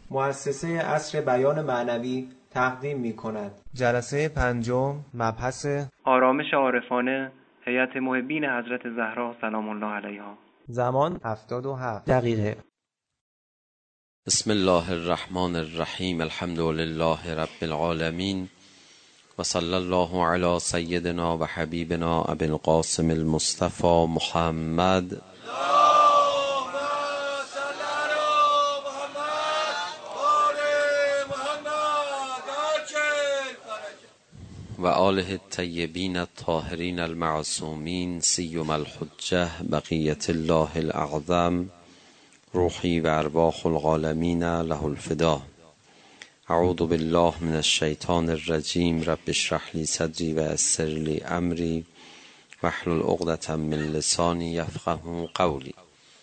مؤسسه عصر بیان معنوی تقدیم می‌کند. جلسه پنجم، مبحث آرامش عارفانه، هیئت محبین حضرت زهرا سلام الله علیها. زمان 77 دقیقه. بسم الله الرحمن الرحیم. الحمد لله رب العالمین و صلی الله علی سیدنا و حبیبنا ابی القاسم المصطفى محمد و آله الطیبین الطاهرین المعصومین سیما الحجة بقیت الله الاعظم روحی و ارواح العالمین له الفدا. اعوذ بالله من الشیطان الرجیم. رب اشرح لی صدری و یسر لی امری واحلل عقدة من لسانی یفقهوا قولی.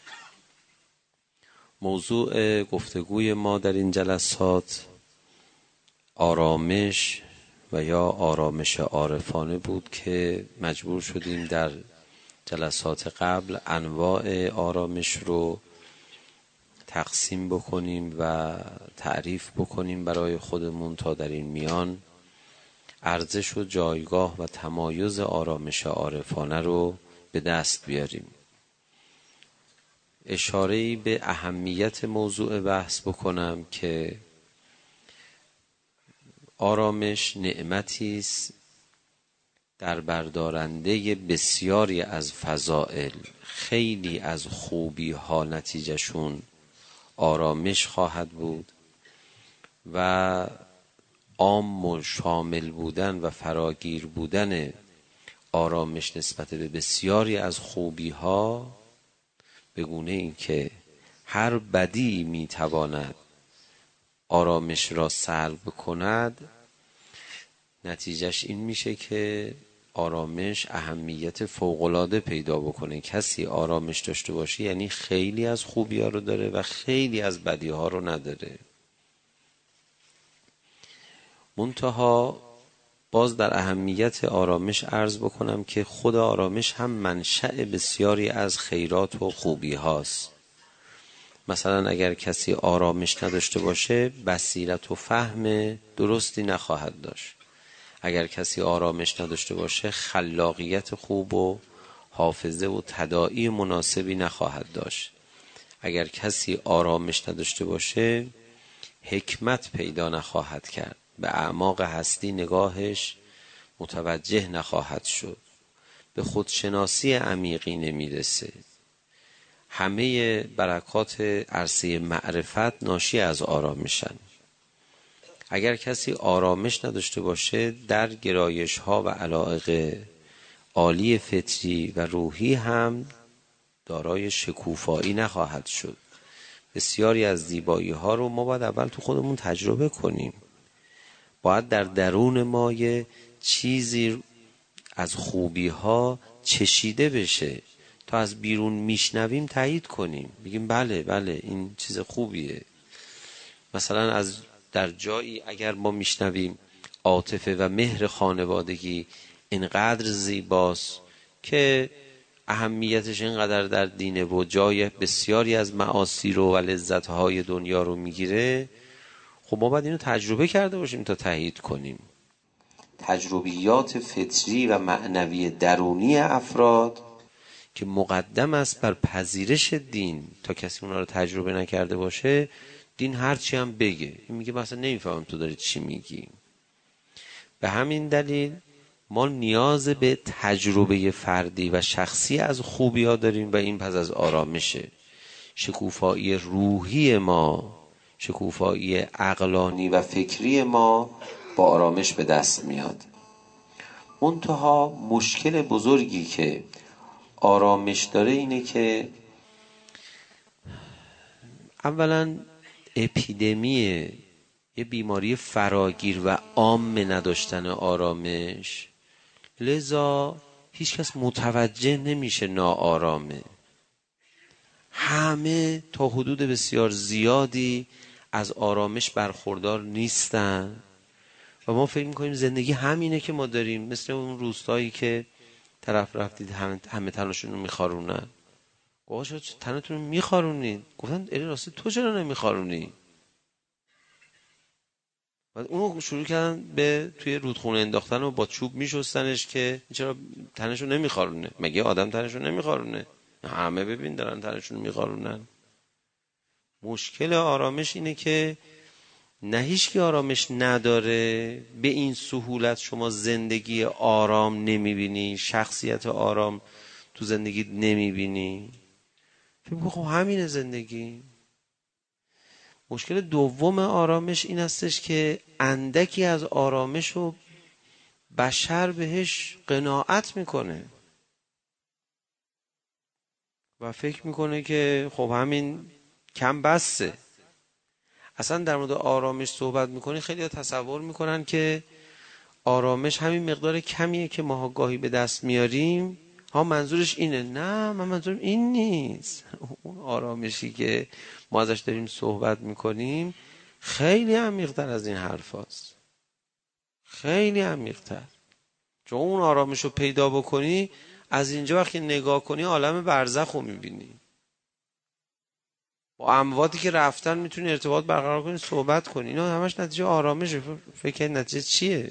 موضوع گفتگوی ما در این جلسات آرامش و یا آرامش عارفانه بود که مجبور شدیم در جلسات قبل انواع آرامش رو تقسیم بکنیم و تعریف بکنیم برای خودمون تا در این میان ارزش و جایگاه و تمایز آرامش عارفانه رو به دست بیاریم. اشاره‌ای به اهمیت موضوع بحث بکنم که آرامش نعمتی است در بردارنده بسیاری از فضائل. خیلی از خوبی ها نتیجهشون آرامش خواهد بود و عام و شامل بودن و فراگیر بودن آرامش نسبت به بسیاری از خوبی ها به گونه این که هر بدی میتواند آرامش را سلب کند، نتیجهش این میشه که آرامش اهمیت فوق‌العاده پیدا بکنه. کسی آرامش داشته باشه یعنی خیلی از خوبی ها رو داره و خیلی از بدی ها رو نداره. منتها باز در اهمیت آرامش عرض بکنم که خود آرامش هم منشأ بسیاری از خیرات و خوبی هاست. مثلا اگر کسی آرامش نداشته باشه بصیرت و فهم درستی نخواهد داشت. اگر کسی آرامش نداشته باشه خلاقیت خوب و حافظه و تداعی مناسبی نخواهد داشت. اگر کسی آرامش نداشته باشه حکمت پیدا نخواهد کرد، به اعماق هستی نگاهش متوجه نخواهد شد، به خودشناسی عمیقی نمیرسه. همه برکات عرصه معرفت ناشی از آرامشن. اگر کسی آرامش نداشته باشه در گرایش ها و علایق عالی فطری و روحی هم دارای شکوفایی نخواهد شد. بسیاری از زیبایی ها رو ما باید اول تو خودمون تجربه کنیم. باید در درون ما یه چیزی از خوبی ها چشیده بشه تا از بیرون میشنویم تایید کنیم، بگیم بله این چیز خوبیه. مثلا از در جایی اگر ما میشنویم عاطفه و مهر خانوادگی اینقدر زیباست که اهمیتش اینقدر در دینه و جای بسیاری از معاصی رو و لذت‌های دنیا رو میگیره، خب ما باید اینو تجربه کرده باشیم تا تایید کنیم. تجربیات فطری و معنوی درونی افراد که مقدم است بر پذیرش دین، تا کسی اونا رو تجربه نکرده باشه دین هرچی هم بگه این میگه مثلا نمیفهم تو داری چی میگی. به همین دلیل ما نیاز به تجربه فردی و شخصی از خوبی ها داریم و این پس از آرامشه. شکوفایی روحی ما، شکوفایی عقلانی و فکری ما با آرامش به دست میاد. منتها مشکل بزرگی که آرامش داره اینه که اولا اپیدمی یه بیماری فراگیر و عام نداشتن آرامش، لذا هیچ کس متوجه نمیشه ناآرامه. همه تا حدود بسیار زیادی از آرامش برخوردار نیستن و ما فکر میکنیم زندگی همینه که ما داریم. مثل اون روستایی که طرف رفتید همه تنشون رو میخارونن. گوه شد تنتون رو میخارونید؟ گفتن اری راستی تو چرا نمیخارونی؟ بعد اونو شروع کردن به توی رودخونه انداختن و با چوب میشستنش که چرا تنشو نمیخارونه. مگه آدم تنشو نمیخارونه؟ همه ببین دارن تنشون میخارونن. مشکل آرامش اینه که نه هیچکی آرامش نداره. به این سهولت شما زندگی آرام نمیبینی، شخصیت آرام تو زندگی نمیبینی. خب همینه زندگی. مشکل دوم آرامش این هستش که اندکی از آرامش رو بشر بهش قناعت میکنه و فکر میکنه که خب همین کم بسه. اصلا در مورد آرامش صحبت میکنی خیلی ها تصور میکنن که آرامش همین مقدار کمیه که ما گاهی به دست میاریم. منظورش اینه. نه، من منظورم این نیست. اون آرامشی که ما ازش داریم صحبت میکنیم خیلی عمیق‌تر از این حرف هست. خیلی عمیق‌تر. چون اون آرامش رو پیدا بکنی، از اینجا وقتی نگاه کنی عالم برزخ رو میبینی. با امواتی که رفتن میتونی ارتباط برقرار کنی، صحبت کنی. اینا همش نتیجه آرامشه. فکر نتیجه چیه؟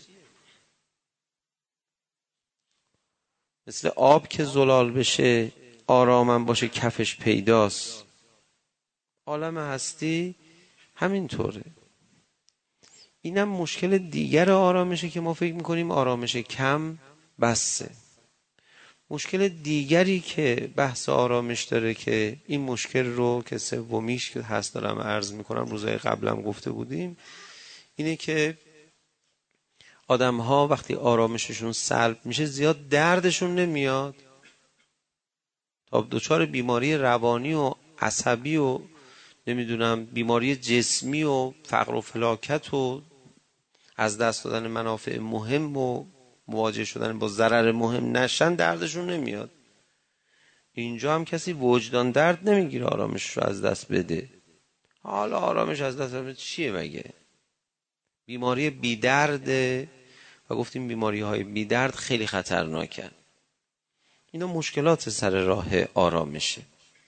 مثل آب که زلال بشه، آرامم باشه، کفش پیداست. عالم هستی همینطوره. اینم مشکل دیگر آرامشه که ما فکر میکنیم آرامش کم بسه. مشکل دیگری که بحث آرامش داره که این مشکل رو که سومیش که هست دارم عرض میکنم، روزهای قبلم گفته بودیم، اینه که آدم ها وقتی آرامششون سلب میشه زیاد دردشون نمیاد. تا دچار بیماری روانی و عصبی و نمیدونم بیماری جسمی و فقر و فلاکت و از دست دادن منافع مهم و مواجه شدن با ضرر مهم نشن دردشون نمیاد. اینجا هم کسی وجدان درد نمیگیره آرامش رو از دست بده. حالا آرامش از دست بده چیه مگه؟ بیماری بی درده و گفتیم بیماری های بی درد خیلی خطرناکن. اینا مشکلات سر راه آرامشه.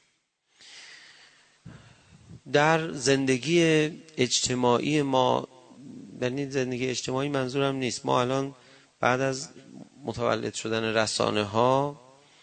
در زندگی اجتماعی ما، در این زندگی اجتماعی منظورم نیست، ما الان بعد از متولد شدن رسانه ها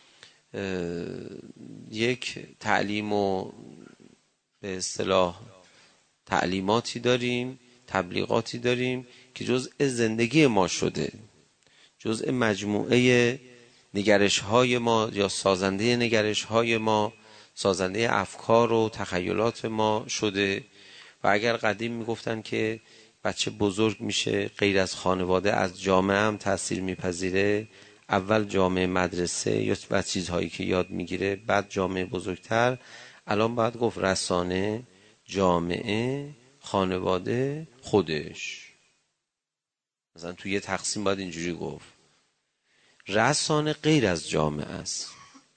یک تعلیم و به اصطلاح تعلیماتی داریم، تبلیغاتی داریم که جزء زندگی ما شده، جزء مجموعه نگرش های ما یا سازنده نگرش های ما، سازنده افکار و تخیلات ما شده. و اگر قدیم میگفتن که بچه بزرگ میشه غیر از خانواده از جامعه هم تأثیر میپذیره، اول جامعه مدرسه یا بعد چیزهایی که یاد میگیره، بعد جامعه بزرگتر. الان باید گفت رسانه، جامعه، خانواده، خودش. مثلا توی یه تقسیم باید اینجوری گفت رسانه غیر از جامعه است.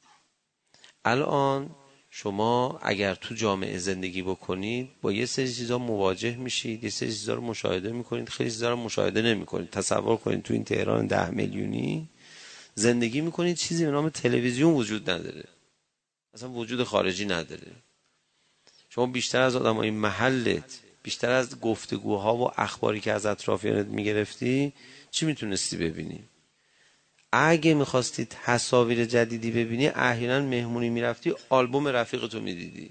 الان شما اگر تو جامعه زندگی بکنید با یه سری چیزا مواجه میشید، یه سری چیزا رو مشاهده میکنید، خیلی چیزا رو مشاهده نمیکنید. تصور کنید تو این تهران 10 میلیونی زندگی میکنید، چیزی به نام تلویزیون وجود نداره، اصلا وجود خارجی نداره. شما بیشتر از آدمای محلت، بیشتر از گفتگوها و اخباری که از اطرافیانت میگرفتی، چی میتونستی ببینی؟ اگه میخواستی تصاویر جدیدی ببینی، احیانا مهمونی میرفتی آلبوم رفیقتو میدیدی.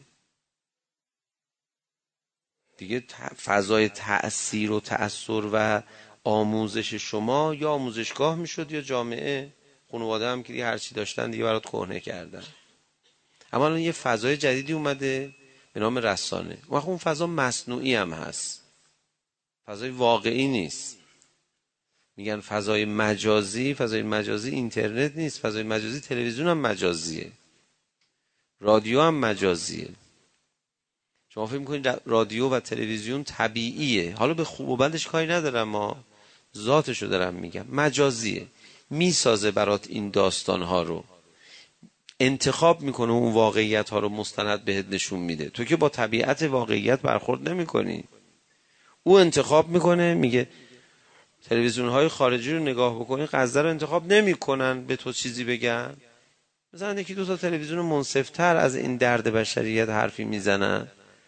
دیگه فضای تأثیر و تأثیر و آموزش شما یا آموزشگاه میشد یا جامعه. خانواده هم که دیگه هرچی داشتن دیگه برات کهنه کردن. اما الان یه فضای جدیدی اومده به نام رسانه. اون فضا مصنوعی هم هست، فضای واقعی نیست. میگن فضای مجازی. فضای مجازی اینترنت نیست، فضای مجازی تلویزیون هم مجازیه، رادیو هم مجازیه. شما فکر میکنید رادیو و تلویزیون طبیعیه؟ حالا به خوب و بدش کاری ندارم، ما ذاتشو دارم میگم. مجازیه، میسازه برات این داستانها رو، انتخاب میکنه اون واقعیت ها رو مستند بهت نشون میده. تو که با طبیعت واقعیت برخورد نمیکنی، او انتخاب میکنه. میگه تلویزیون های خارجی رو نگاه بکنی، غزه رو انتخاب نمیکنن به تو چیزی بگن. مثلا یکی دو تا تلویزیون منصفتر از این درد بشریت حرفی میزنن،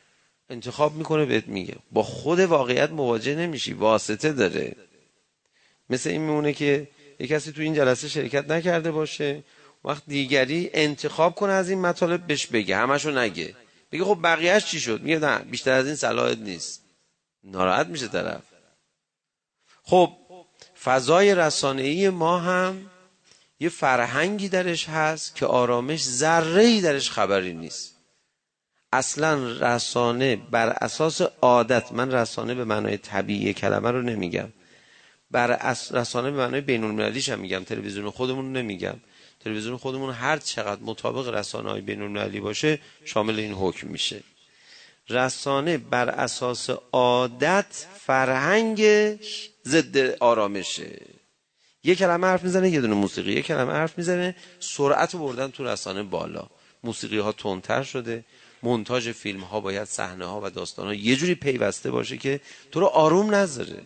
انتخاب میکنه بهت میگه، با خود واقعیت مواجه نمیشی، واسطه داره. مثل این میمونه که یک کسی تو این جلسه شرکت نکرده باشه، وقت دیگری انتخاب کنه از این مطالب بهش بگه، همشو نگه، بگه خب بقیهش چی شد، میگه نه بیشتر از این صلاحت نیست، ناراحت میشه طرف. خب فضای رسانه‌ای ما هم یه فرهنگی درش هست که آرامش ذره‌ای درش خبری نیست. اصلا رسانه بر اساس عادت، من رسانه به معنای طبیعی کلمه رو نمیگم، رسانه به معنای بین‌المللیش هم میگم، تلویزیون خودمون نمیگم. تلویزیون خودمون هر چقدر مطابق رسانه‌های بین‌المللی باشه شامل این حکم میشه. رسانه بر اساس عادت فرهنگ ضد آرامشه. یک کلمه حرف میزنه یه دونه موسیقی، یک کلمه حرف میزنه سرعت بردن تو رسانه بالا، موسیقی ها تندتر شده، مونتاژ فیلم ها باید صحنه ها و داستان ها یه جوری پیوسته باشه که تو رو آروم نذاره.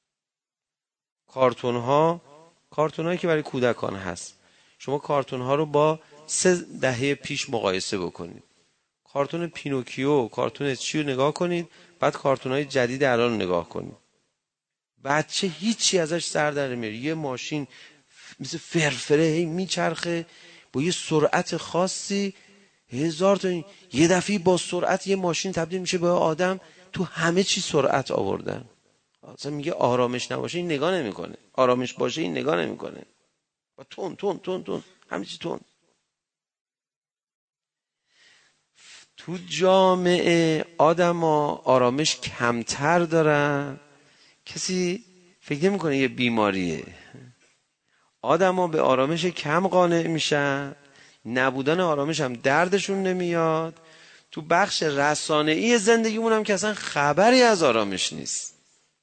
کارتون هایی که برای کودکان هست، شما کارتون ها رو با 3 دهه پیش مقایسه بکنید. کارتون پینوکیو، کارتون چی رو نگاه کنید، بعد کارتون های جدید الان نگاه کنید. بچه هیچی ازش سر در نمیاره، یه ماشین مثل فرفره هی میچرخه با یه سرعت خاصی، 1000 تا یه دفعه با سرعت یه ماشین تبدیل میشه به آدم، تو همه چی سرعت آوردن. اصلا میگه آرامش نباشه این نگاه نمیکنه، آرامش باشه این نگاه نمیکنه، با تون تون تون تون همه چی تون. تو جامعه آدما آرامش کمتر دارن، کسی فکر نمیکنه یه بیماریه. آدما به آرامش کم قانع میشن، نبودن آرامش هم دردشون نمیاد. تو بخش رسانه‌ای زندگیمون هم که اصلا خبری از آرامش نیست.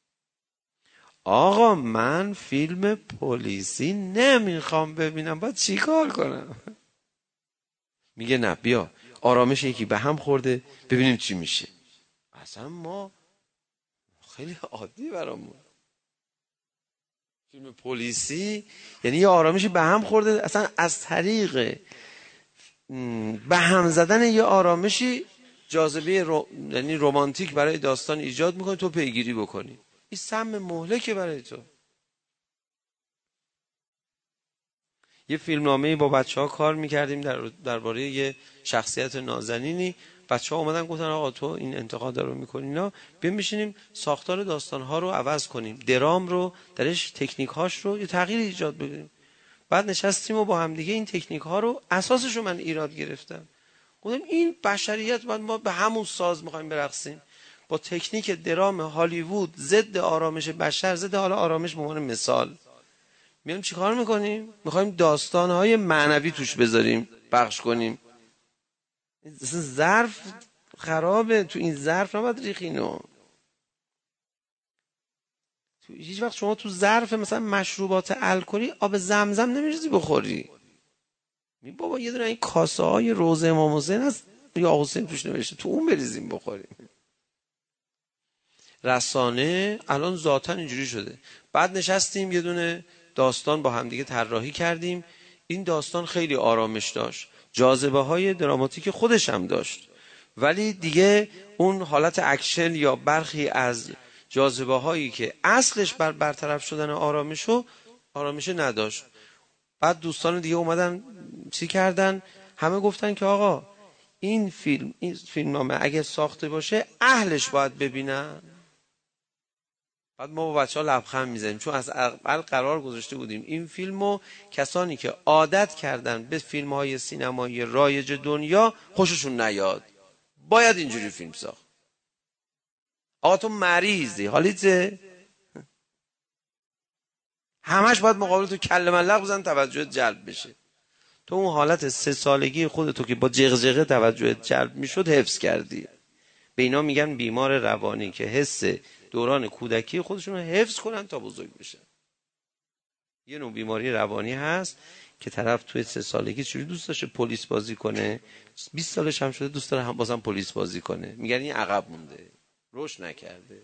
آقا من فیلم پلیسی نمیخوام ببینم، باید چی کار کنم؟ میگه نه بیا آرامش یکی به هم خورده ببینیم چی میشه. اصلا ما خیلی عادی برامون فیلم پلیسی یعنی یه آرامشی به هم خورده، اصلا از طریق به هم زدن یه آرامشی جاذبه یعنی رمانتیک برای داستان ایجاد میکنه، تو پیگیری بکنی. این سم مهلکه برای تو. یه فیلمنامه‌ای با بچه‌ها کار میکردیم درباره یه شخصیت نازنینی. بچه‌ها اومدن گفتن آقا تو این انتقاد رو میکنی، اینا بیا بشینیم ساختار داستان‌ها رو عوض کنیم، درام رو درش تکنیک‌هاش رو یه تغییر ایجاد بدیم. بعد نشستیم و با هم دیگه این تکنیک‌ها رو اساسش رو من ایراد گرفتم. گفتم این بشریت بعد ما به همون ساز می‌خوایم برقصیم، با تکنیک درام هالیوود ضد آرامش بشر، ضد حالا آرامش به عنوان مثال میام چیکار میکنیم؟ میخوایم داستانهای معنوی توش بذاریم، پخش کنیم. ظرف خرابه، تو این ظرف نباید ریخینو. هیچ وقت شما تو ظرف مثلا مشروبات الکلی آب زمزم نمیریزی بخوری. بابا یه دونه این کاسه های روزه امام حسین هست یا حسین توش نوشته، تو اون بریزیم بخوریم. رسانه الان ذاتاً اینجوری شده. بعد نشستیم یه دونه داستان با هم دیگه طراحی کردیم. این داستان خیلی آرامش داشت، جاذبه های دراماتیک خودش هم داشت، ولی دیگه اون حالت اکشن یا برخی از جاذبه هایی که اصلش برطرف شدن آرامش نداشت. بعد دوستان دیگه اومدن چی کردن؟ همه گفتن که آقا این فیلمنامه اگه ساخته باشه اهلش باید ببینن. بعد ما با بچه‌ها لبخند میزنیم، چون از اول قرار گذاشته بودیم این فیلمو کسانی که عادت کردن به فیلم‌های سینمایی رایج دنیا خوششون نیاد، باید اینجوری فیلم ساخت. آقا تو مریضی، حالیته همش باید مقابل تو کله ملق بزن توجهت جلب بشه. تو اون حالت 3 سالگی خودتو که با جغجغه توجهت جلب میشد حفظ کردی. به اینا میگن بیمار روانی که حس دوران کودکی خودشون رو حفظ کنن تا بزرگ بشن. یه نوع بیماری روانی هست که طرف توی 3 سالگی چجوری دوست داشته پلیس بازی کنه، 20 سالش هم شده دوست داره هم بازم پلیس بازی کنه. میگن این عقب مونده، رشد نکرده.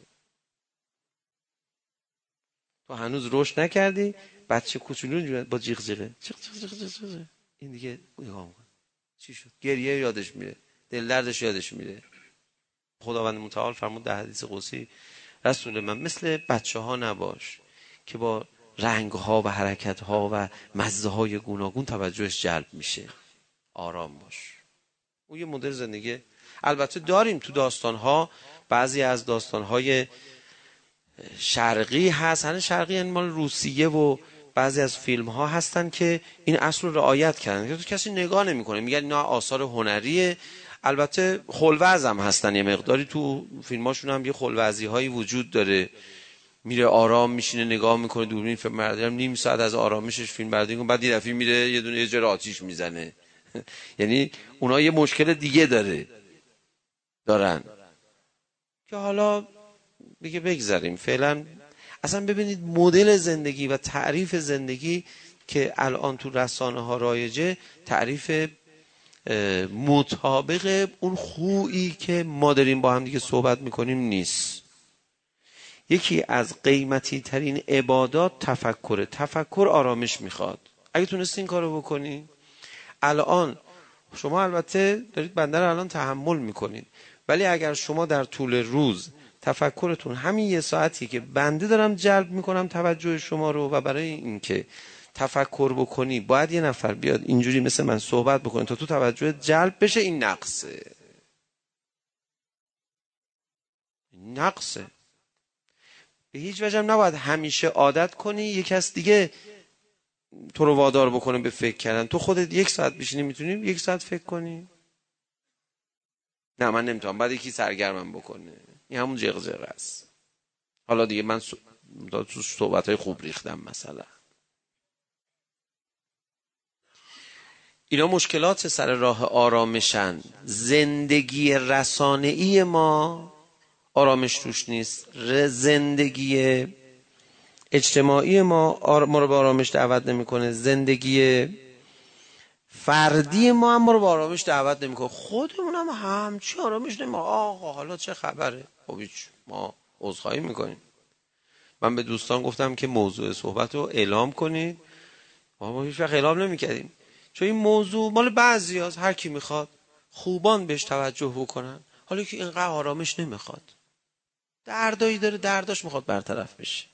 تو هنوز رشد نکردی، بچه کوچولو با جیغ جیغه این دیگه نگاه میکنه چی شد، گریه یادش میره، دل دردش یادش میره. خداوند متعال فرمود در حدیث قدسی رسول من مثل بچه ها نباش که با رنگ ها و حرکت ها و مزه های گوناگون توجهش جلب میشه. آرام باش. اون یه مدل زندگی. البته داریم تو داستان ها، بعضی از داستان های شرقی هست، همین شرقی یعنی مال روسیه، و بعضی از فیلم ها هستن که این اصل رو رعایت کردن که تو کسی نگاه نمیکنه، میگن اینا آثار هنریه. البته خلوز هم هستن، یه مقداری تو فیلماشون هم یه خلوزی هایی وجود داره. میره آرام میشینه نگاه میکنه دوربین، فیلم برداری هم نیم ساعت از آرامشش فیلم برداری کنه، بعد یه دفعه میره یه دونه یه جا آتیش میزنه. یعنی اونا یه مشکل دیگه دارن که حالا دیگه بگذاریم فعلا. اصلا ببینید مدل زندگی و تعریف زندگی که الان تو رسانه ها رایجه، تعریف مطابق اون خویی که ما داریم با هم دیگه صحبت میکنیم نیست. یکی از قیمتی ترین عبادات تفکره. تفکر آرامش میخواد. اگه تونستی این کارو بکنی، الان شما البته دارید بنده رو الان تحمل میکنید، ولی اگر شما در طول روز تفکرتون همین یه ساعتی که بنده دارم جلب میکنم توجه شما رو، و برای اینکه تفکر بکنی باید یه نفر بیاد اینجوری مثل من صحبت بکنه تا تو توجه جلب بشه، این نقصه. به هیچ وجه نباید همیشه عادت کنی یک کس دیگه تو رو وادار بکنه به فکر کردن. تو خودت 1 ساعت بشینی میتونی 1 ساعت فکر کنی؟ نه من نمیتونم، بعد یکی سرگرمم بکنه. این همون جغجغ است. حالا دیگه من تو صحبت‌های خوب ریختم مثلا. اینا مشکلات سر راه آرامشن. زندگی رسانه‌ای ما آرامش توش نیست. زندگی اجتماعی ما رو به آرامش دعوت نمیکنه. زندگی فردی ما هم رو به آرامش دعوت نمیکنه. خودمون هم همچی آرامش نمیکنه. آقا حالا چه خبره؟ خب هیچ، ما عذرخواهی میکنیم. من به دوستان گفتم که موضوع صحبت رو اعلام کنید. ما هیچ وقت اعلام نمیکردیم، چون این موضوع مال بعضی هست. هر کی میخواد خوبان بهش توجه بکنن. حالا که اینقدر آرامش نمیخواد، دردایی داره، درداش میخواد برطرف بشه.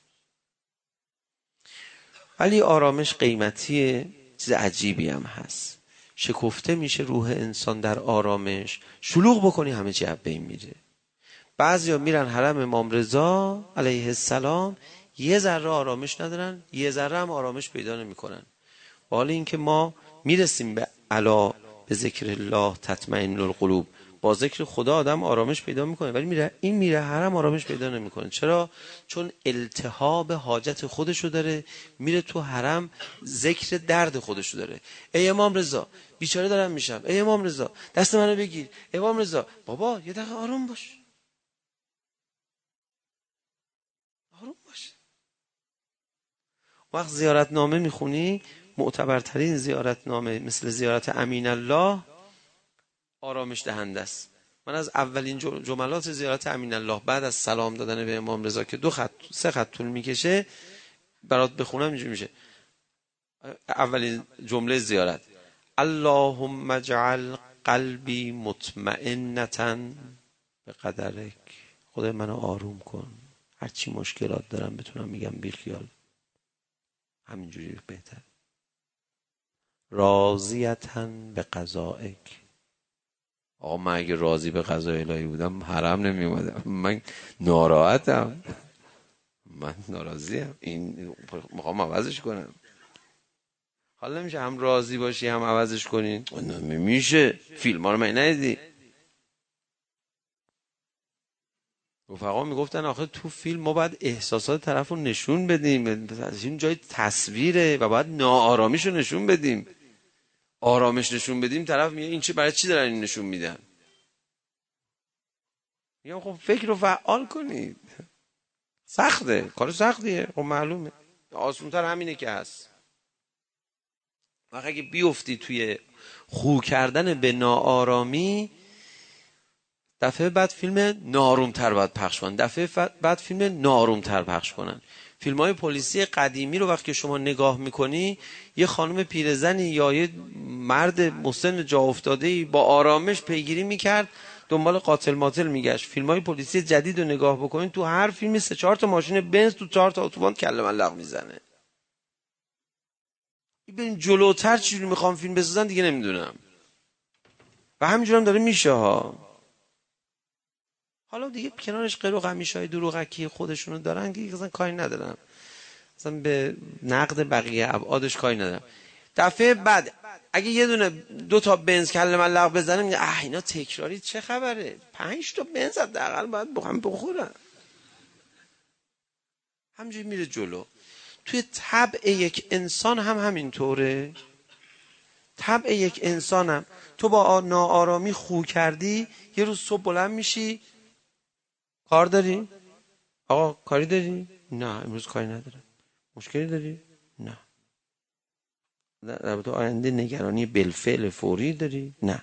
ولی آرامش قیمتیه، چیز عجیبی هم هست. شکفته میشه روح انسان در آرامش. شلوغ بکنی همه چی از بین میره. بعضیا میرن حرم امام رضا علیه السلام، یه ذره آرامش ندارن، یه ذره هم آرامش پیدا نمیکنن. حالا اینکه ما میرسیم به الا به ذکر الله تطمئن القلوب، با ذکر خدا آدم آرامش پیدا میکنه، ولی میره حرم آرامش پیدا نمیکنه. چرا؟ چون التهاب حاجت خودشو داره، میره تو حرم ذکر درد خودشو داره. ای امام رضا بیچاره دارم میشم، ای امام رضا دست منو بگیر، ای امام رضا. بابا یه دقیقه آروم باش، آروم باش. وقت زیارتنامه میخونی، معتبرترین زیارتنامه مثل زیارت امین الله آرامش دهنده است. من از اولین جملات زیارت امین الله بعد از سلام دادن به امام رضا که 3 خط طول میکشه برات بخونم، اینجوری میشه. اولین جمله زیارت: اللهم اجعل قلبی مطمئنة به قدرک. خدای منو آروم کن، هرچی مشکلات دارم بتونم میگم بیخیال، همینجوری بهتر. راضیة به قضائک. آقا من اگه راضی به قضای الهی بودم حرم نمی اومدم. من ناراحتم، من ناراضیم، این میخوام عوضش کنم. حالا نمیشه هم راضی باشی هم عوضش کنی؟ نمیشه. فیلم ها رو من ندیدی؟ رفقا میگفتن آخه تو فیلم ما باید احساسات طرف رو نشون بدیم، این جای تصویره و باید ناآرامیش رو نشون بدیم. آرامش نشون بدیم طرف میگه این چه، برای چی دارن این نشون میدن؟ میگم خب فکر رو فعال کنید. سخته، کار سختیه، خب معلومه. آسان‌تر همینه که هست. وقتی اگه بیفتی توی خو کردن به ناآرامی، دفعه بعد فیلم ناآرومتر باید پخش کنن، دفعه بعد فیلم ناآرومتر پخش کنن. فیلم‌های پلیسی قدیمی رو وقتی شما نگاه میکنی، یه خانم پیرزنی یا یه مرد مسن جا افتاده‌ای با آرامش پیگیری میکرد دنبال قاتل ماتل میگشت. فیلمای پلیسی جدید رو نگاه بکنین، تو هر فیلمی 3-4 تا ماشین بنز تو 4 تا اتوبان کله ملق میزنه. ببین جلوتر چجوری میخوام فیلم بسازن دیگه نمیدونم. و همینجور هم داره میشه ها. حالا دیگه کنارش غیر و قمیشای دروغکی خودشونو دارن که اصلا کاری ندارم، اصلا به نقد بقیه ابعادش کاری ندارم. دفعه بعد اگه یه دونه 2 تا بنز کله ملق بزنه میگه اینا تکراری چه خبره، 5 تا بنز حداقل باید هم بخورن. همینجوری میره جلو. توی طبع یک انسان هم همینطوره. طبع یک انسان هم تو با ناآرامی خو کردی، یه روز صبح بلند میشی، کار داری؟ آقا کاری داری؟ نه امروز کاری ندارم. مشکلی داری؟ نه. در رابطه آینده نگرانی بالفعل فوری داری؟ نه.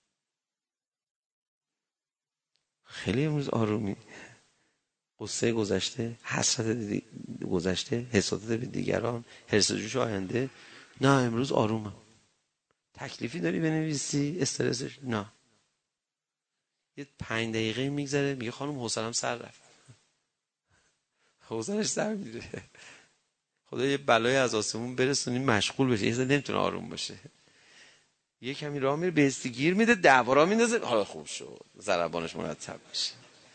خیلی امروز آرومی. قصه گذشته، حسرت گذشته، حسادت به دیگران، حرص جوش آینده. نه امروز آرومم. تکلیفی داری بنویسی؟ استرسش؟ نه. یه 5 دقیقه میگذره میگه خانم حوصله‌ام سر رفت. حوصله‌اش سر میره. خدا یه بلای از آسمون برسونیم مشغول بشه، یه نمیتونه آروم باشه. یه کمی راه میره بهستی گیر میده، دعوا میندازه، حالا خوب شد، ضربانش مرتب بشه.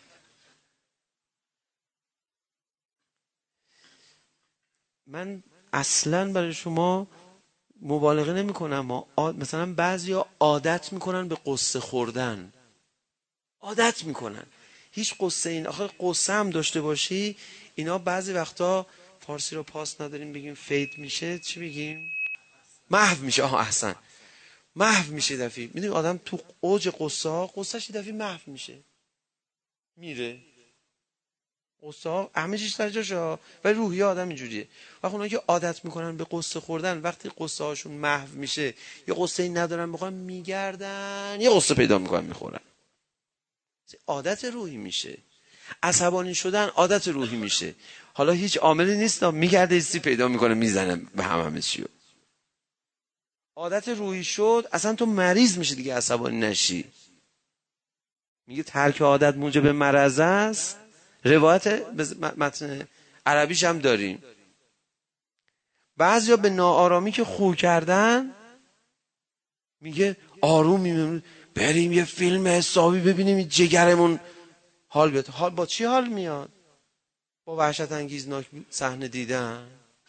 من اصلا برای شما مبالغه نمی کنم. مثلا بعضیا عادت میکنن به قصه خوردن، عادت میکنن هیچ قصه این آخه قصه هم داشته باشی اینا بعضی وقتا فارسی رو پاس نداریم بگیم فید میشه، چی بگیم؟ محو میشه. احسن، محو میشه. دفعی میدونی آدم تو اوج قصه ها قصهش دفعی محو میشه، میره. قصه ها همه چیز در جاشه و روحی آدم اینجوریه. وقتی اونایی که عادت میکنن به قصه خوردن وقتی قصه هاشون محو میشه یه قصه ای ندارن بخورن میگردن یه قصه پیدا میکنن میخورن. عادت روحی میشه. عصبانی شدن عادت روحی میشه. حالا هیچ عاملی نیست، میگرده چیزی پیدا میکنه میزنه به همه چیو. عادت روحی شد اصلا تو مریض میشه دیگه، عصبانی نشی. میگه ترک عادت موجب مرض است. روایت متن عربیش هم داریم. بعضیا به ناآرامی که خو کردن میگه آروم میمونیم بریم یه فیلم حسابی ببینیم جگرمون حال بیاد. حال با چی حال میاد؟ با وحشت انگیزناک صحنه دیدن.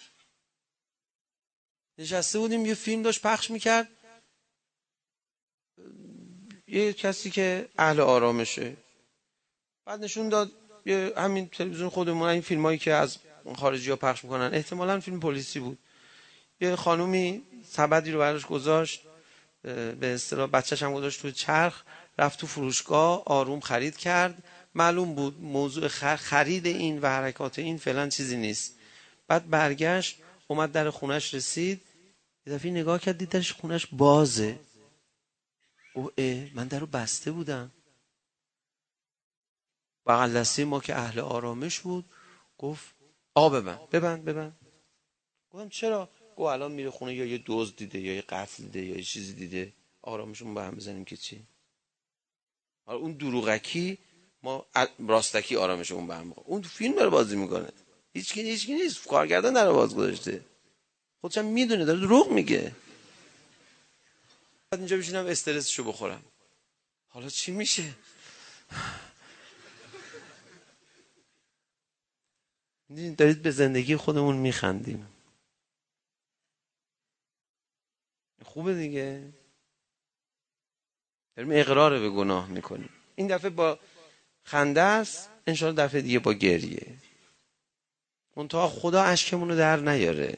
نشسته بودیم یه فیلم داشت پخش میکرد، یه کسی که اهل آرامشه بعد نشون داد یه همین تلویزیون خودمون این فیلمایی که از خارجی ها پخش میکنن احتمالاً فیلم پلیسی بود. یه خانومی سبدی رو براش گذاشت، به اصطلاح بچه‌ش هم گذاشت تو چرخ، رفت تو فروشگاه آروم خرید کرد. معلوم بود موضوع خرید این و حرکات این فعلا چیزی نیست. بعد برگشت اومد در خونش رسید، یه دفعه نگاه کرد دید درش خونش بازه. من درو بسته بودم. بغل دستی ما که اهل آرامش بود گفت ببند. گفتم چرا؟ گفت الان میره خونه یا یه دزد دیده یا یه قتل دیده یا یه چیزی دیده، آرامشون با هم بزنیم که چی؟ حالا اون دروغکی ما راستکی آرامشون با هم بخواه. اون فیلم داره بازی میکنه، هیچکی نیست، کارگردان در باز گذاشته، خودشم میدونه داره دروغ میگه. بعد اینجا بشینم استرسشو بخورم. حالا چی میشه؟ دارید به زندگی خودمون میخندیم، خوبه دیگه، داریم اقرار به گناه میکنیم. این دفعه با خنده است، انشاءالله دفعه دیگه با گریه. منتها خدا اشکمون رو در نیاره.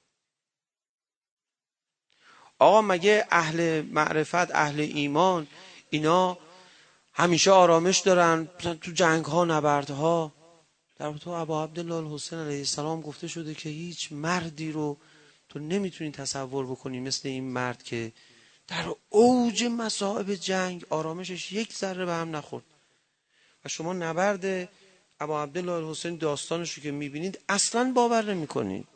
آقا مگه اهل معرفت اهل ایمان اینا همیشه آرامش دارن؟ تو جنگ ها نبردها در تو ابا عبدالله الحسین علیه السلام گفته شده که هیچ مردی رو تو نمیتونی تصور بکنی مثل این مرد که در اوج مصائب جنگ آرامشش یک ذره به هم نخورد. و شما نبرد ابا عبدالله الحسین داستانش رو که میبینید اصلا باور نمیکنید.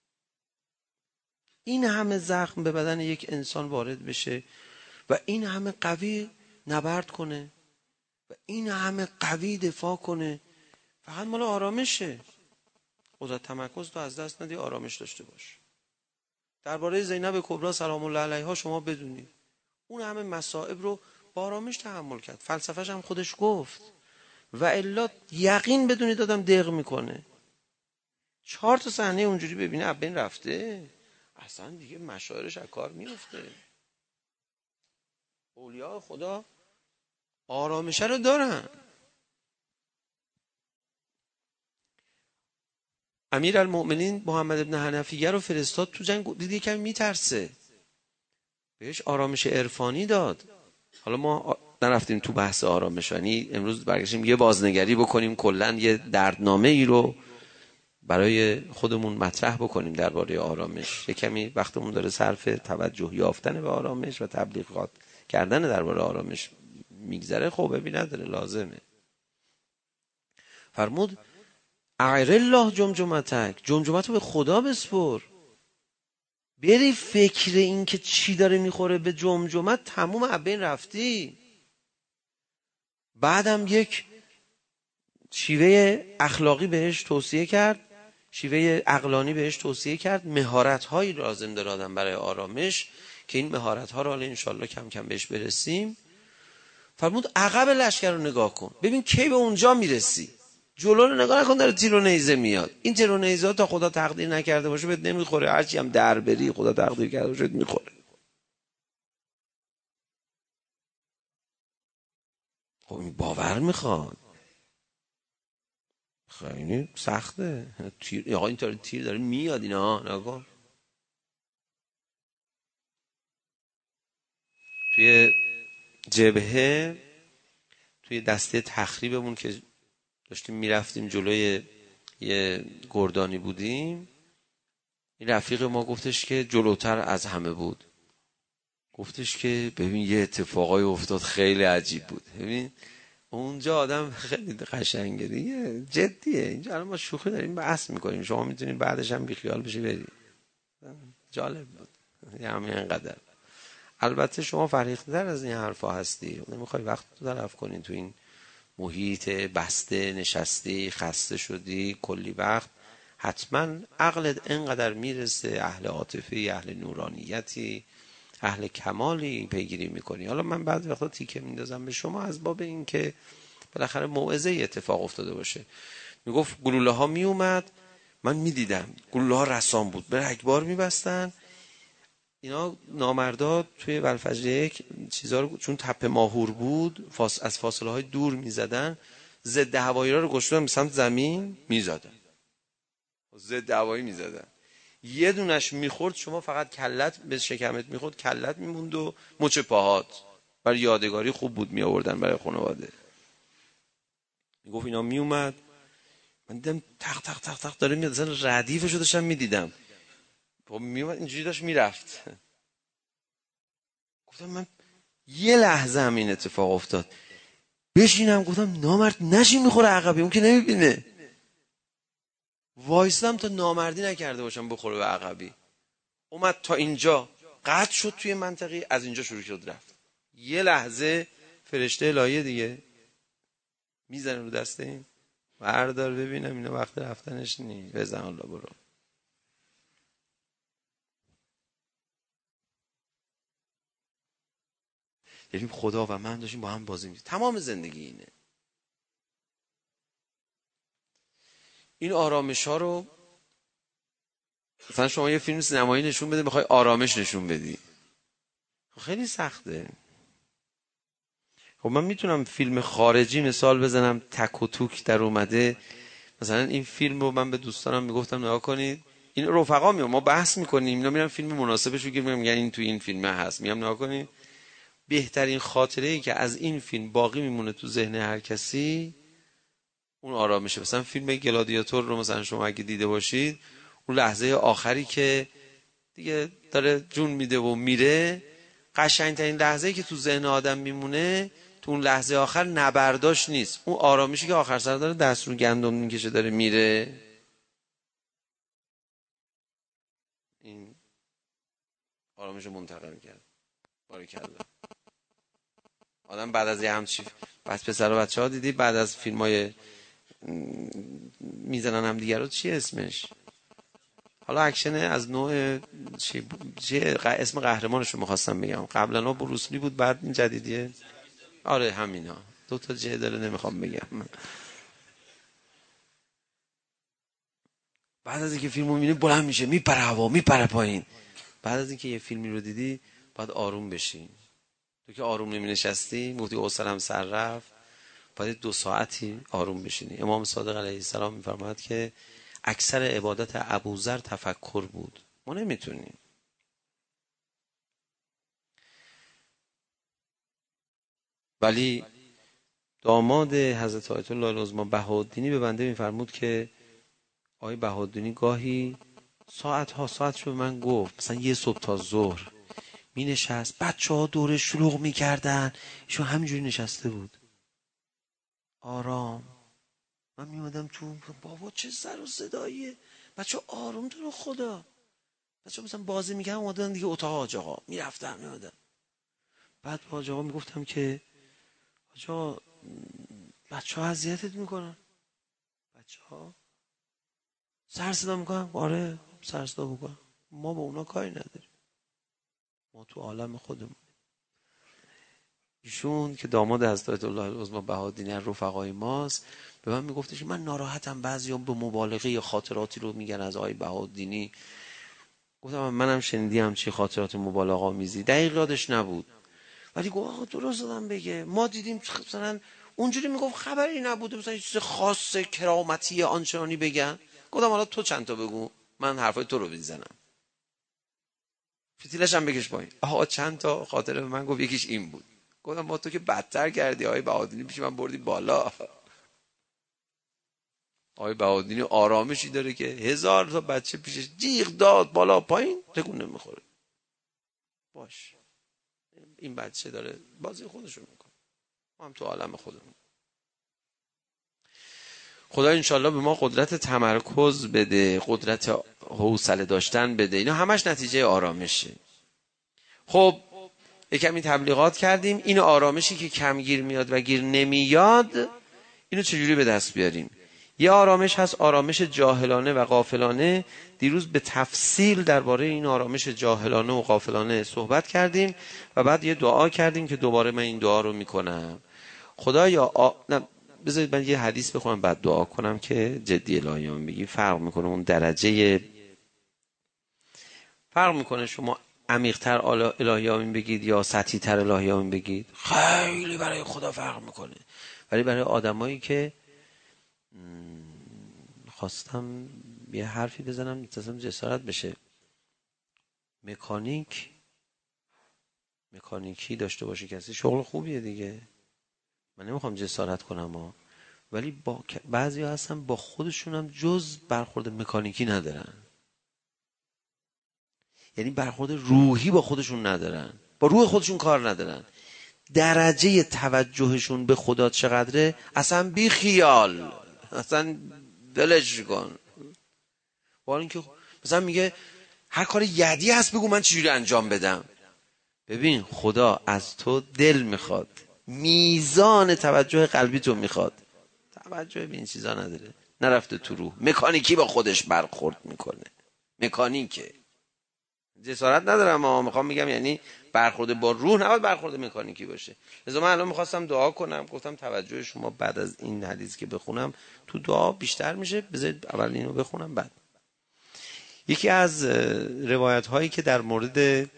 این همه زخم به بدن یک انسان وارد بشه و این همه قوی نبرد کنه. و این همه قوی دفاع کنه، فقط مال آرامشه. قدرت تمرکز تو از دست ندی، آرامش داشته باش. درباره زینب کبرا سلام الله علیها شما بدونید اون همه مصائب رو با آرامش تحمل کرد. فلسفه‌ش هم خودش گفت. و الا یقین بدونید آدم دق میکنه. 4 تا صحنه اونجوری ببینه از بین رفته، اصلا دیگه مشاعرش از کار میفته. اولیاء خدا آرامش رو دارن. امیرالمؤمنین محمد ابن حنفیه رو فرستاد تو جنگ، دیدی که میترسه، بهش آرامش عرفانی داد. حالا ما نرفتیم تو بحث آرامش، یعنی امروز برگشتیم یه بازنگری بکنیم، کلا یه دردنامه ای رو برای خودمون مطرح بکنیم درباره آرامش. یه کمی وقتمون داره صرف توجه یافتن به آرامش و تبلیغات کردن درباره آرامش میگذره. خب ببین نداره، لازمه. فرمود اعر الله جمجمتک، جمجمتو به خدا بسپر. بری فکر این که چی داره میخوره به جمجمت، تموم از بین رفتی. بعدم یک شیوه اخلاقی بهش توصیه کرد، شیوه عقلانی بهش توصیه کرد، مهارت‌هایی لازم داره آدم برای آرامش که این مهارت‌ها رو حالا انشالله کم کم بهش برسیم. فرمود عقب لشکر رو نگاه کن، ببین کی به اونجا میرسی. جلو رو نگاه نکن داره تیر و نیزه میاد. این تیر و نیزه تا خدا تقدیر نکرده باشه بهت نمیخوره، هرچی هم در بری خدا تقدیر کرده باشه بهت میخوره. خب این باور میخواد، خیلی سخته. تیر آقا این تیر داره میاد، اینا نگاه. توی جبهه، توی دسته تخریبمون که داشتیم میرفتیم جلوی یه گردانی بودیم، این رفیق ما گفتش که جلوتر از همه بود، گفتش که ببین یه اتفاقای افتاد خیلی عجیب بود. ببین اونجا آدم خیلی قشنگه دیگه، جدیه اینجا. الان ما شوخی داریم بحث میکنیم، شما میتونید بعدش هم بیخیال بشی بری. جالب بود همین انقدر. البته شما فرهیخته‌تر از این حرفا هستی، نمیخوای وقت تو تلف کنین تو این محیط بسته نشستی، خسته شدی کلی وقت. حتما عقلت انقدر میرسه، اهل عاطفی، اهل نورانیتی، اهل کمالی پیگیری میکنی. حالا من بعضی وقتا تیکه میندازم به شما از باب این که بالاخره موعظه اتفاق افتاده باشه. میگفت گلوله ها میومد، من میدیدم گلوله ها رسام بود، به رگبار میبستن. اینا نامردا توی ولفجر یک چیزا رو چون تپه ماهور بود از فاصله های دور میزدن، ضد هوایی رو گشودن به سمت زمین میزدن، ضد هوایی میزدن. یه دونش میخورد شما فقط کلت به شکمت میخورد، کلت میموند و مچ پاهات. برای یادگاری خوب بود، می آوردن برای خانواده. میگفت اینا میومد، من دیدم تق تق تق تق داره میاد، اصلا ردیفشو داشتم میدیدم. خب میومد اینجوری داشت میرفت. گفتم من یه لحظه هم این اتفاق افتاد بشینم، گفتم نامرد نشین میخوره عقبی، اون که نمیبینه. وایسادم تا نامردی نکرده باشم بخوره به عقبی. اومد تا اینجا قطع شد توی منطقی، از اینجا شروع شد رفت. یه لحظه فرشته الهی دیگه میزنه رو دست این، بردار ببینم اینا وقت رفتنش نی، بزن الله برو. یعنی خدا و من داشتیم با هم بازی می‌کردیم. تمام زندگی اینه. این آرامش ها رو مثلا شما یه فیلم سینمایی نشون بده بخوای آرامش نشون بدی، خیلی سخته. خب من میتونم فیلم خارجی مثال بزنم تک و توک در اومده. مثلا این فیلم رو من به دوستانم میگفتم نگاه کنید، این رفقا میام ما بحث میکنیم، اینا میرن فیلم مناسبش رو میگن این تو این فیلم هست، میام نگاه کنید. بهترین خاطره ای که از این فیلم باقی میمونه تو ذهن هر کسی اون آرامشه. مثلا فیلم گلادیاتور رو مثلا شما اگه دیده باشید، اون لحظه آخری که دیگه داره جون میده و میره، قشنگترین لحظه‌ای که تو ذهن آدم میمونه تو اون لحظه آخر نبرداشت نیست، اون آرامشی که آخر سر داره دست رو گندم میکشه داره میره. این آرامش رو منتقل کرد. باریکلا. آدم بعد از یه همچین بس پسر و بچه ها دیدی بعد از فیلم های میزنن هم دیگر رو چی اسمش، حالا اکشن از نوع چی اسم قهرمانش رو میخواستم بگم، قبلا بروسلی بود بعد این جدیدیه، آره همینا، 2 تا جه داره نمیخوام بگم. بعد از اینکه فیلمو میبینی بلند میشه میپره هوا میپره پایین. بعد از اینکه یه فیلمی رو دیدی باید آروم بشی. تو که آروم نمینشستی گفتی حوصله‌ام سر رفت، باید 2 ساعتی آروم بشینی. امام صادق علیه السلام میفرماد که اکثر عبادت ابوذر تفکر بود. ما نمیتونیم. ولی داماد حضرت آیت الله العظمی بهاءالدینی به بنده میفرمود که آقای بهاءالدینی گاهی ساعتش به من گفت، مثلا یه صبح تا ظهر می نشست، بچه ها دوره شلوغ می کردن، ایشون همینجوری نشسته بود آرام. من می اومدم تو، بابا چه سر و صداییه، بچه آروم تو رو خدا. بچه مثلا بازی می کردن اومدن دیگه اتاق حاج آقا می رفتن می اومدن. بعد با حاج آقا می گفتم که حاج آقا بچه ها اذیتت می کنن، بچه ها سر صدا می کنن، آره سر صدا می کنن، ما با اونا کاری نداریم، ما تو عالم خودمون. ایشون که داماد حضرت آیت الله العظمی بهاءالدین رفقای ماست به من میگفتش من ناراحتم بعضیا به مبالغه یا خاطراتی رو میگن از آقای بهاءالدینی. گفتم منم شنیدم چی خاطرات مبالغه آمیزی، دقیق یادش نبود، ولی گفت آقا درست دادم بگه، ما دیدیم مثلا اونجوری میگفت خبری نبوده مثلا چیز خاص کرامتی آنچنانی بگن. گفتم حالا تو چند تا بگو من حرفای تو رو بزنم، فتیلش هم بکش پایین. آقا چند تا خاطره به من گفت، یکیش این بود. گفتم ما تو که بدتر کردی آقای بهاءالدینی، پیش من بردی بالا. آقای بهاءالدینی آرامشی داره که 1000 تا بچه پیشش جیغ داد بالا پایین تکون نمیخوره. باش این بچه داره بازی خودشون میکنه، ما هم تو عالم خودمون. خدا انشالله به ما قدرت تمرکز بده، قدرت حوصله داشتن بده، اینا همش نتیجه آرامشه. خب یکمی تبلیغات کردیم، این آرامشی که کمگیر میاد و گیر نمیاد اینو چجوری به دست بیاریم؟ یه آرامش هست آرامش جاهلانه و غافلانه. دیروز به تفصیل درباره این آرامش جاهلانه و غافلانه صحبت کردیم و بعد یه دعا کردیم که دوباره من این دعا رو میکنم. خدایا بذارید من یه حدیث بخونم بعد دعا کنم که جدی الهیان بگی فرق میکنه، اون درجه فرق میکنه. شما عمیق‌تر الهیامین بگید یا سطحی‌تر الهیامین بگید خیلی برای خدا فرق میکنه. ولی برای آدمایی که خواستم یه حرفی بزنم تصمیم جسارت بشه، مکانیکی داشته باشه کسی شغل خوبیه دیگه، من نمیخوام جسارت کنم ولی با بعضی ها هستن با خودشون هم جز برخورد مکانیکی ندارن، یعنی برخورد روحی با خودشون ندارن، با روح خودشون کار ندارن. درجه توجهشون به خدا چقدره اصلا بی خیال، اصلا دلش کن. با اینکه مثلا میگه هر کار یدی هست بگو من چجوری انجام بدم. ببین خدا از تو دل میخواد، میزان توجه قلبی تو میخواد، توجه به این چیزا نداره، نرفته تو روح، مکانیکی با خودش برخورد میکنه. مکانیکه، جسارت ندارم اما میخوام میگم یعنی برخورد با روح نباید برخورد مکانیکی باشه. لذا من الان میخواستم دعا کنم، گفتم توجه شما بعد از این حدیث که بخونم تو دعا بیشتر میشه، بذارید اول اینو بخونم بعد. یکی از روایت هایی که در مورد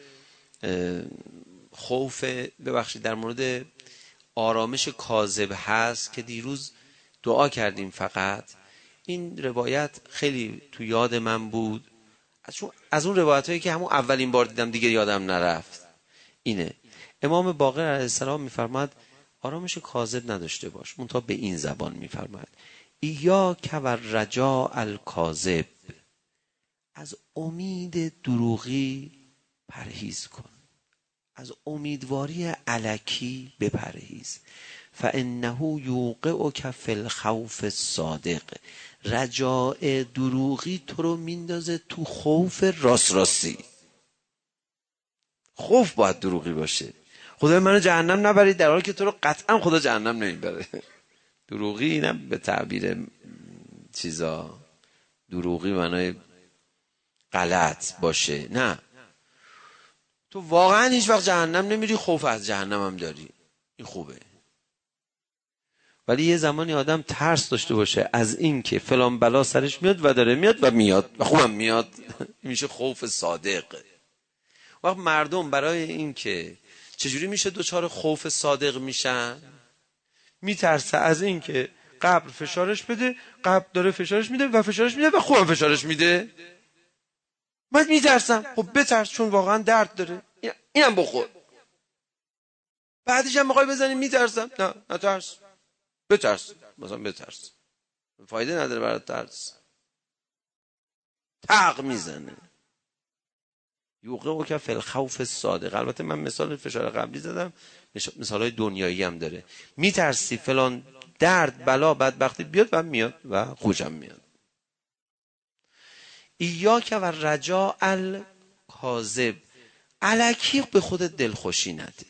در مورد آرامش کاذب هست که دیروز دعا کردیم، فقط این روایت خیلی تو یاد من بود، از اون روایت هایی که همون اولین بار دیدم دیگه یادم نرفت. اینه امام باقر علیه السلام میفرماد آرامش کاذب نداشته باش، منتها به این زبان میفرماد ایاک و رجاء الکاذب، از امید دروغی پرهیز کن، از امیدواری الکی بپرهیز. فانه یوقعک فی الخوف الصادق، رجاء دروغی تو رو میندازه تو خوف راستی. خوف باید دروغی باشه، خدای منو جهنم نبرید، در حالی که تو رو قطعا خدا جهنم نمیبره. دروغی، اینم به تعبیر چیزا دروغی معنای غلط باشه، نه، تو واقعا هیچ وقت جهنم نمیری، خوف از جهنم هم داری، این خوبه. ولی یه زمانی آدم ترس داشته باشه از این که فلان بلا سرش میاد و داره میاد و میاد و خوبم میاد، میشه خوف صادق. وقت مردم برای این که چجوری میشه دوچار خوف صادق میشن؟ میترسه از این که قبر فشارش بده، قبر داره فشارش میده و فشارش میده و خوبم فشارش میده. من میترسم. خب بترس، چون واقعا درد داره، اینم بخور. بعدش هم میخوای بزنی میترسم. نه نترس، بترس، مثلا بترس، فایده نداره برات ترس. تق میزنه. یوقعک فی الخوف الصادق. البته من مثال فشار قبلی زدم، مثالای دنیایی هم داره. میترسی فلان درد بلا بدبختی بیاد و میاد و خوشم میاد. ایاک و رجاء الکاذب. الکی به خودت دلخوشی نده.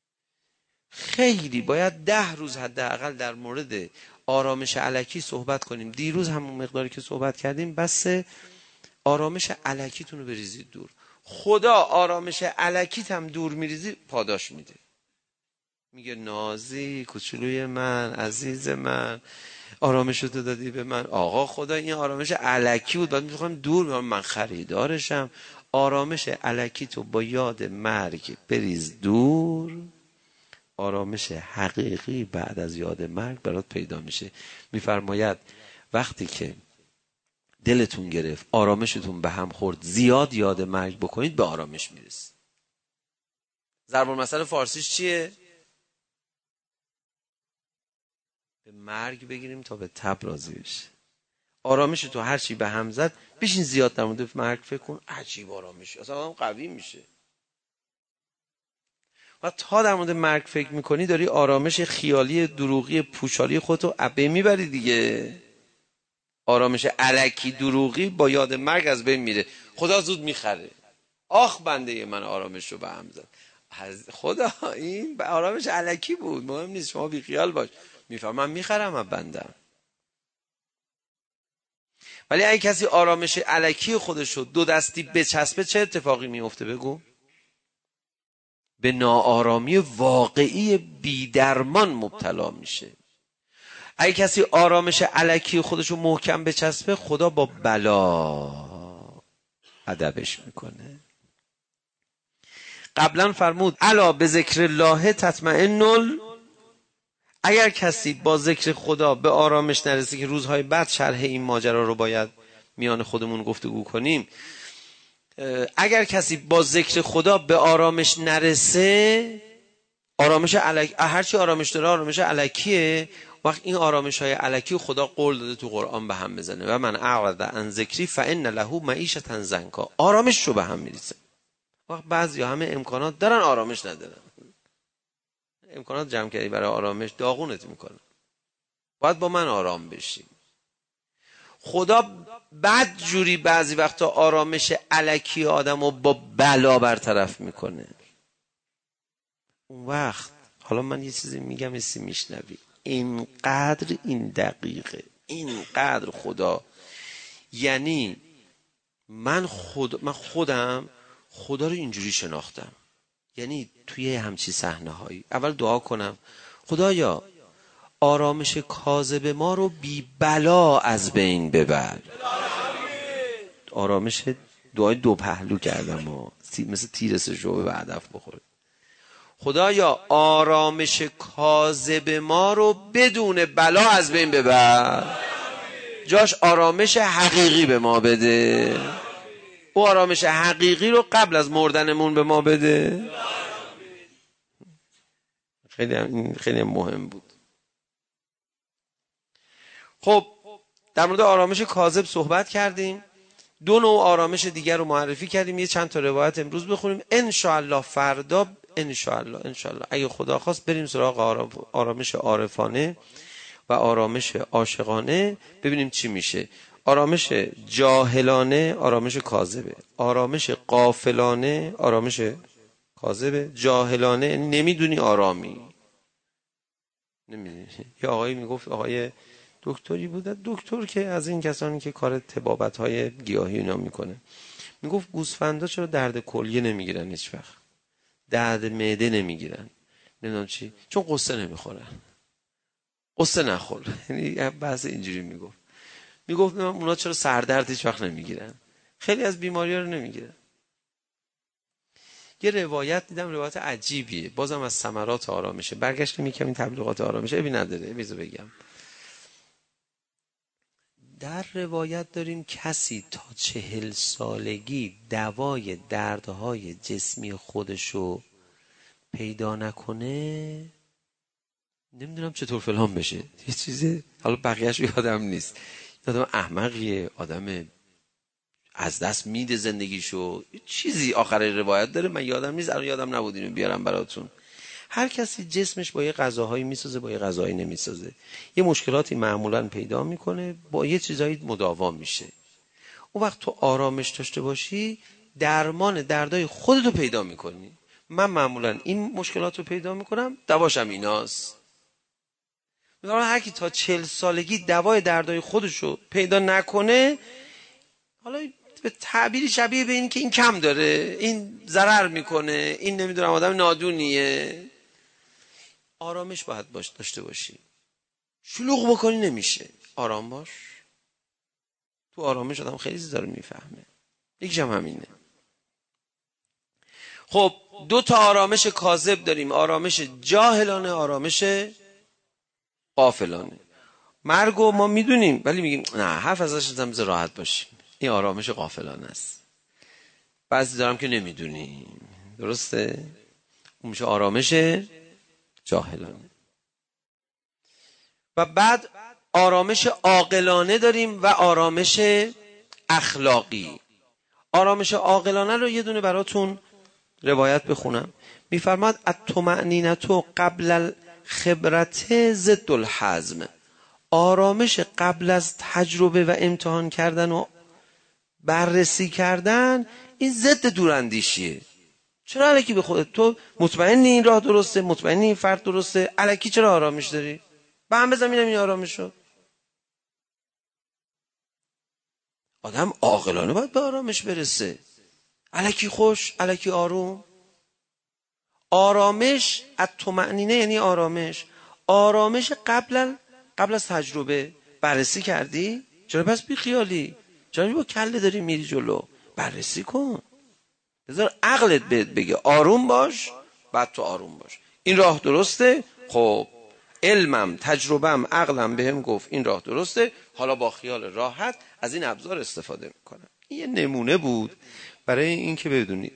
خیلی باید 10 روز حداقل در مورد آرامش الکی صحبت کنیم. دیروز همون مقداری که صحبت کردیم بس آرامش الکیتون رو بریزید دور. خدا آرامش الکیت هم دور میریزی پاداش میده. میگه نازی کوچولوی من، عزیز من، آرامشتو دادی به من. آقا خدا این آرامش الکی بود، بعد میخوام دور، من خریدارشم. آرامش الکی تو با یاد مرگ بریز دور، آرامش حقیقی بعد از یاد مرگ برات پیدا میشه. میفرماید وقتی که دلتون گرفت، آرامشتون به هم خورد، زیاد یاد مرگ بکنید به آرامش میرسید. ضرب المثل فارسیش چیه؟ به مرگ بگیریم تا به تب راضی بشه. آرامش تو هر چی به هم زد بشین زیاد در مورد مرگ فکر کن، عجیب آرامش، اصلا آدم قوی میشه. و تا در مورد مرگ فکر میکنی داری آرامش خیالی دروغی پوشالی خودتو ابه میبری دیگه. آرامش الکی دروغی با یاد مرگ از بین میره، خدا زود میخره. آخ بنده من آرامش رو به هم زد. خدا این آرامش الکی بود، مهم نیست، شما بی خیال باش. میفهم من میخرم از بندم. ولی اگه کسی آرامش الکی خودشو دو دستی بچسبه چه اتفاقی میفته بگو؟ به ناآرامی واقعی بی‌درمان مبتلا میشه. اگه کسی آرامش الکی خودشو محکم بچسبه، خدا با بلا ادبش میکنه. قبلا فرمود الا به ذکر الله تطمئن. اگر کسی با ذکر خدا به آرامش نرسه، که روزهای بعد شرح این ماجرا رو باید میان خودمون گفتگو کنیم، اگر کسی با ذکر خدا به آرامش نرسه، آرامش الکی، هرچی آرامش داره آرامش الکیه. وقت این آرامش های الکی خدا قول داده تو قرآن به هم بزنه و من اعرض عن ذکری فان له معیشة ضنکا. آرامش رو به هم میریزه. وقت بعضیا همه امکانات دارن آرامش ندارن. امکانات جمع کردی برای آرامش داغونت میکنه. باید با من آرام بشی. خدا بد جوری بعضی وقتا آرامش الکی آدم رو با بلا برطرف میکنه. اون وقت حالا من یه چیزی میگم اسی میشنوی، اینقدر این دقیقه، اینقدر خدا، یعنی من خودم خدا رو اینجوری شناختم. یعنی توی همچی صحنه هایی اول دعا کنم خدایا آرامش کاذب ما رو بی بلا از بین ببر. آرامش دعای دو پهلو کردم و مثل تیر سه‌شعبه به هدف بخوره. خدایا آرامش کاذب ما رو بدون بلا از بین ببر، جاش آرامش حقیقی به ما بده. او آرامش حقیقی رو قبل از مردنمون به ما بده. خیلی مهم بود. خب در مورد آرامش کاذب صحبت کردیم. 2 نوع آرامش دیگر رو معرفی کردیم. یه چند تا روایت امروز بخونیم. انشاءالله فردا انشاءالله اگه خدا خواست بریم سراغ آرامش عارفانه و آرامش عاشقانه، ببینیم چی میشه. آرامش جاهلانه آرامش کاذبه، آرامش غافلانه آرامش کاذبه. جاهلانه نمیدونی آرامی. نمیدونی. یه آقایی میگفت، آقای دکتری بود، دکتر که از این کسانی که کار طبابت‌های گیاهی اینا میکنه، میگفت گوسفندا چرا درد کلیه نمیگیرن هیچ وقت؟ درد معده نمیگیرن. نمیدونم چی؟ چون قصه نمیخورن. قصه نخور. یعنی بحث اینجوری میگفت اونا چرا سردرد هیچ وقت نمیگیرن؟ خیلی از بیماری‌ها رو نمیگیرن. یه روایت دیدم، روایت عجیبیه، بازم از ثمرات آرامشه. برگشتم یکم این تبلیغات آرامشه ابی نداره، بذار بگم. در روایت داریم کسی تا 40 سالگی دوای دردهای جسمی خودشو پیدا نکنه، نمیدونم چطور فلان بشه. یه چیزی، حالا بقیه‌اش یادم نیست. آدم احمقیه، آدم از دست میده زندگیشو، چیزی آخر روایت داره، من یادم نیست، الان یادم نبود اینو بیارم براتون. هر کسی جسمش با یه غذاهایی میسازه، با یه غذایی نمیسازه، یه مشکلاتی معمولا پیدا میکنه، با یه چیزایی مداوا میشه. اون وقت تو آرامش داشته باشی، درمان دردای خودتو پیدا میکنی. من معمولا این مشکلات رو پیدا میکنم، دواشم ایناست. مثلا هر کی تا 40 سالگی دوای دردای خودشو پیدا نکنه، حالا به تعبیری شبیه به این که این کم داره، این ضرر میکنه، این نمیدونم آدم نادونیه. آرامش باید داشته باشی. شلوغ بکنی نمیشه. آرام باش. تو آرامش آدم خیلی چیزا رو میفهمه. یکیش هم همینه. خب 2 تا آرامش کاذب داریم، آرامش جاهلانه، آرامش غافلانه. مرگو ما میدونیم ولی میگیم نه، حرف ازش بزن راحت باشیم. این آرامش غافلانه است. بعضی دارم که نمیدونیم. درسته؟ اون میشه آرامش جاهلانه. و بعد آرامش عاقلانه داریم و آرامش اخلاقی. آرامش عاقلانه رو یه دونه براتون روایت بخونم. میفرماد الطمأنینة قبل الخبرة ضد الحزم. آرامش قبل از تجربه و امتحان کردن و بررسی کردن، این ضد دوراندیشیه. چرا الکی به خودت، تو مطمئنی این راه درسته، مطمئنی این فرد درسته، الکی چرا آرامش داری؟ به هم بزن این آرامش شد. آدم عاقلانه باید به آرامش برسه. الکی خوش، الکی آروم. آرامش الطمأنینه یعنی آرامش قبل از تجربه. بررسی کردی؟ چرا پس بی خیالی؟ چرا با کله داری میری جلو؟ بررسی کن. بذار عقلت بهت بگه آروم باش، بعد تو آروم باش. این راه درسته؟ خب علمم، تجربم، عقلم بهم گفت این راه درسته، حالا با خیال راحت از این ابزار استفاده میکنم. این یه نمونه بود برای این که بدونید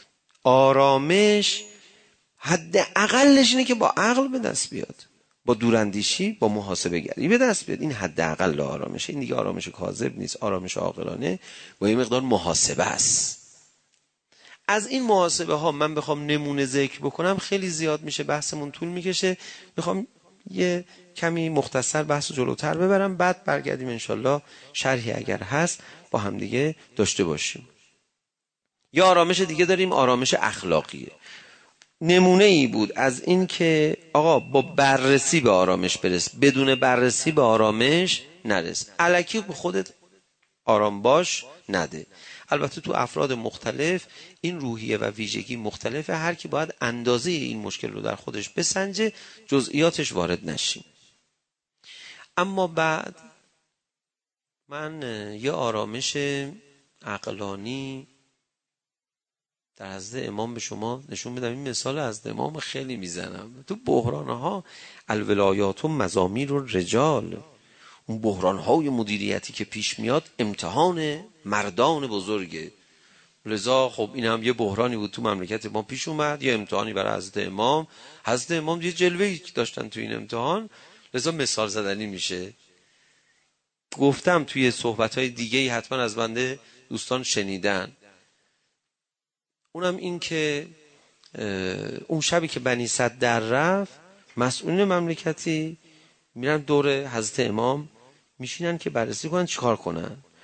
آرامش حد اقلش اینه که با عقل به دست بیاد، با دوراندیشی، با محاسبه گری به دست بیاد. این حد اقل آرامشه. این دیگه آرامش کاذب نیست. آرامش عاقلانه با یه مقدار محاسبه است. از این محاسبه ها من بخوام نمونه ذکر بکنم خیلی زیاد میشه، بحثمون طول میکشه. میخوام یه کمی مختصر بحث جلوتر ببرم، بعد برگردیم انشالله شرحی اگر هست با هم دیگه داشته باشیم. یا آرامش دیگه داریم، آرامش اخلاقیه. نمونه ای بود از این که آقا با بررسی به آرامش برس، بدون بررسی به آرامش نرس. الکی به خودت آرام باش نده. البته تو افراد مختلف این روحیه و ویژگی مختلفه، هر کی باید اندازه این مشکل رو در خودش بسنجه، جزئیاتش وارد نشیم. اما بعد من یه آرامش عقلانی در حضرت امام به شما نشون بدم. این مثال از امام خیلی میزنم. تو بحرانها الولایات و مزامیر و رجال، اون بحرانهای مدیریتی که پیش میاد امتحان مردان بزرگه. لذا خب این هم یه بحرانی بود تو مملکت ما پیش اومد، یه امتحانی برای حضرت امام. حضرت امام یه جلوه‌ای داشتن تو این امتحان، لذا مثال زدنی میشه. گفتم توی صحبت‌های دیگه‌ای حتما از بنده دوستان شنیدن. اونم این که اون شبی که بنی صد در رفت، مسئولین مملکتی میرن دور حضرت امام میشینن که بررسی کنن چیکار کنن.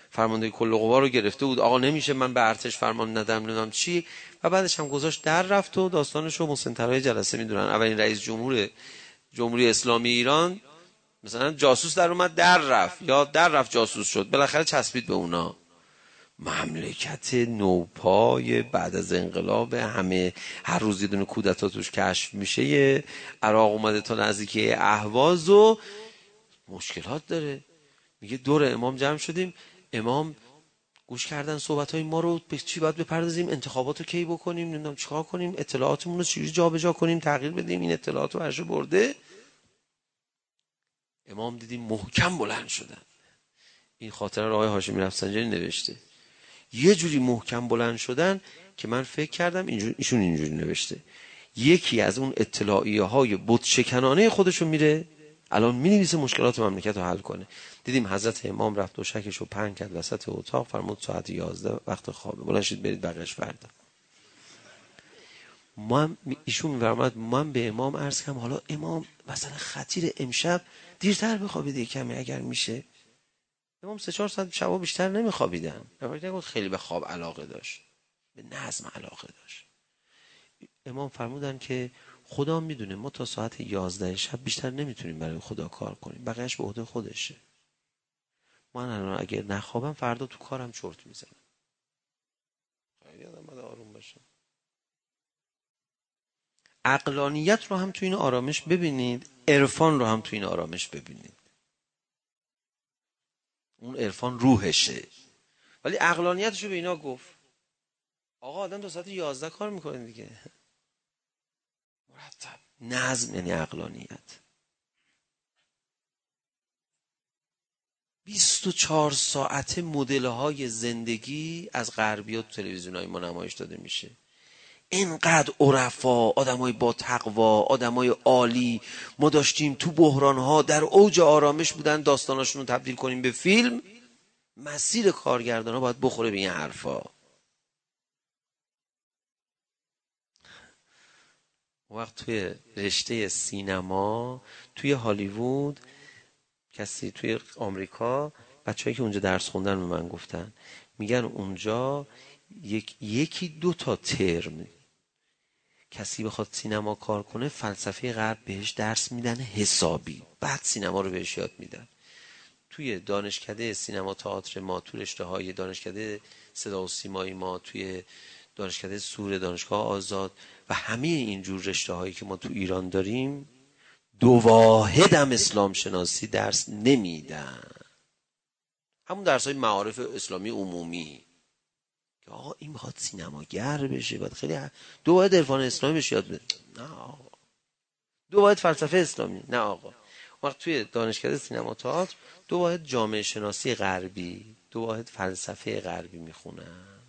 فرمانده کل قوا رو گرفته بود، آقا نمیشه من به ارتش فرمان ندم نمیدونم چی، و بعدش هم گذاشت در رفت و داستانش رو مسن‌ترهای جلسه میدونن. اولین رئیس جمهوری اسلامی ایران مثلا جاسوس در اومد در رفت، یا در رفت جاسوس شد، بالاخره چسبید به اونا. مملکت نوپای بعد از انقلاب، همه هر روز یه دونه کودتا توش کشف میشه، عراق اومده تا نزدیکی اهواز و مشکلات داره. میگه دور امام جمع شدیم، امام گوش کردن صحبت‌های ما رو، به چی باید بپردازیم، انتخابات رو کی بکنیم، نمیدونم چیکار کنیم، اطلاعاتمون رو چجوری جابجا کنیم، تغییر بدیم، این اطلاعات رو ورشه برده. امام دیدیم محکم بلند شدن. این خاطره رو آقای هاشمی رفسنجانی نوشته. یه جوری محکم بلند شدن که من فکر کردم ایشون اینجوری نوشته، یکی از اون اطلاعیه‌های بت شکنانه خودشو میره الان مینویسه مشکلات مملکت رو حل کنه. دیدیم حضرت امام رفت دوشکشو پهن کرد وسط اتاق، فرمود ساعت 11 وقت خوابه، بلند شید برید بقیش فردا. ایشون میفرماد من به امام عرض کردم حالا امام مثلا خطیر امشب دیرتر بخوابید کمی اگر میشه. امام 3-4 ساعت شبا بیشتر نمیخوابیدن. نگفت خیلی به خواب علاقه داشت، به نظم علاقه داشت. امام فرمودن که خدا میدونه ما تا ساعت 11 شب بیشتر نمیتونیم برای خدا کار کنیم، بقیهش به عهده خودشه. من الان اگر نخوابم فردا تو کارم چرت میزنم. خیلی آدم باید آروم باشه. عقلانیت رو هم تو این آرامش ببینید، عرفان رو هم تو این آرامش ببینید. اون عرفان روحشه، ولی عقلانیتش رو به اینا گفت. آقا آدم تا ساعت 11 کار میکنه دیگه، مرتب. نظم یعنی عقلانیت. 24 ساعته مدل‌های زندگی از غربیات تو تلویزیون‌های ما نمایش داده میشه. اینقدر عرفا، آدمای با تقوا، آدمای عالی ما داشتیم تو بحران‌ها در اوج آرامش بودن، داستاناشون رو تبدیل کنیم به فیلم. مسیر کارگردان‌ها باید بخوره به این حرفا. وقت توی رشته سینما توی هالیوود، کسی توی آمریکا، بچه‌ای که اونجا درس خوندن به من گفتن، میگن اونجا یکی 2 تا ترم کسی بخواد سینما کار کنه فلسفه غرب بهش درس میدن حسابی، بعد سینما رو بهش یاد میدن. توی دانشکده سینما تئاتر ما، تو رشته‌های دانشکده صدا و سیمایی ما، توی دانشکده سور، دانشگاه آزاد و همه اینجور رشته‌هایی که ما تو ایران داریم، 2 واحد هم اسلام شناسی درس نمیدن. همون درس‌های معارف اسلامی عمومی که آقا این میخواد سینماگر بشه، باید خیلی 2 واحد عرفان اسلامی بهش یاد بده. نه آقا. 2 واحد فلسفه اسلامی. نه آقا. وقت توی دانشکده سینما تئاتر 2 واحد جامعه شناسی غربی، 2 واحد فلسفه غربی میخونن.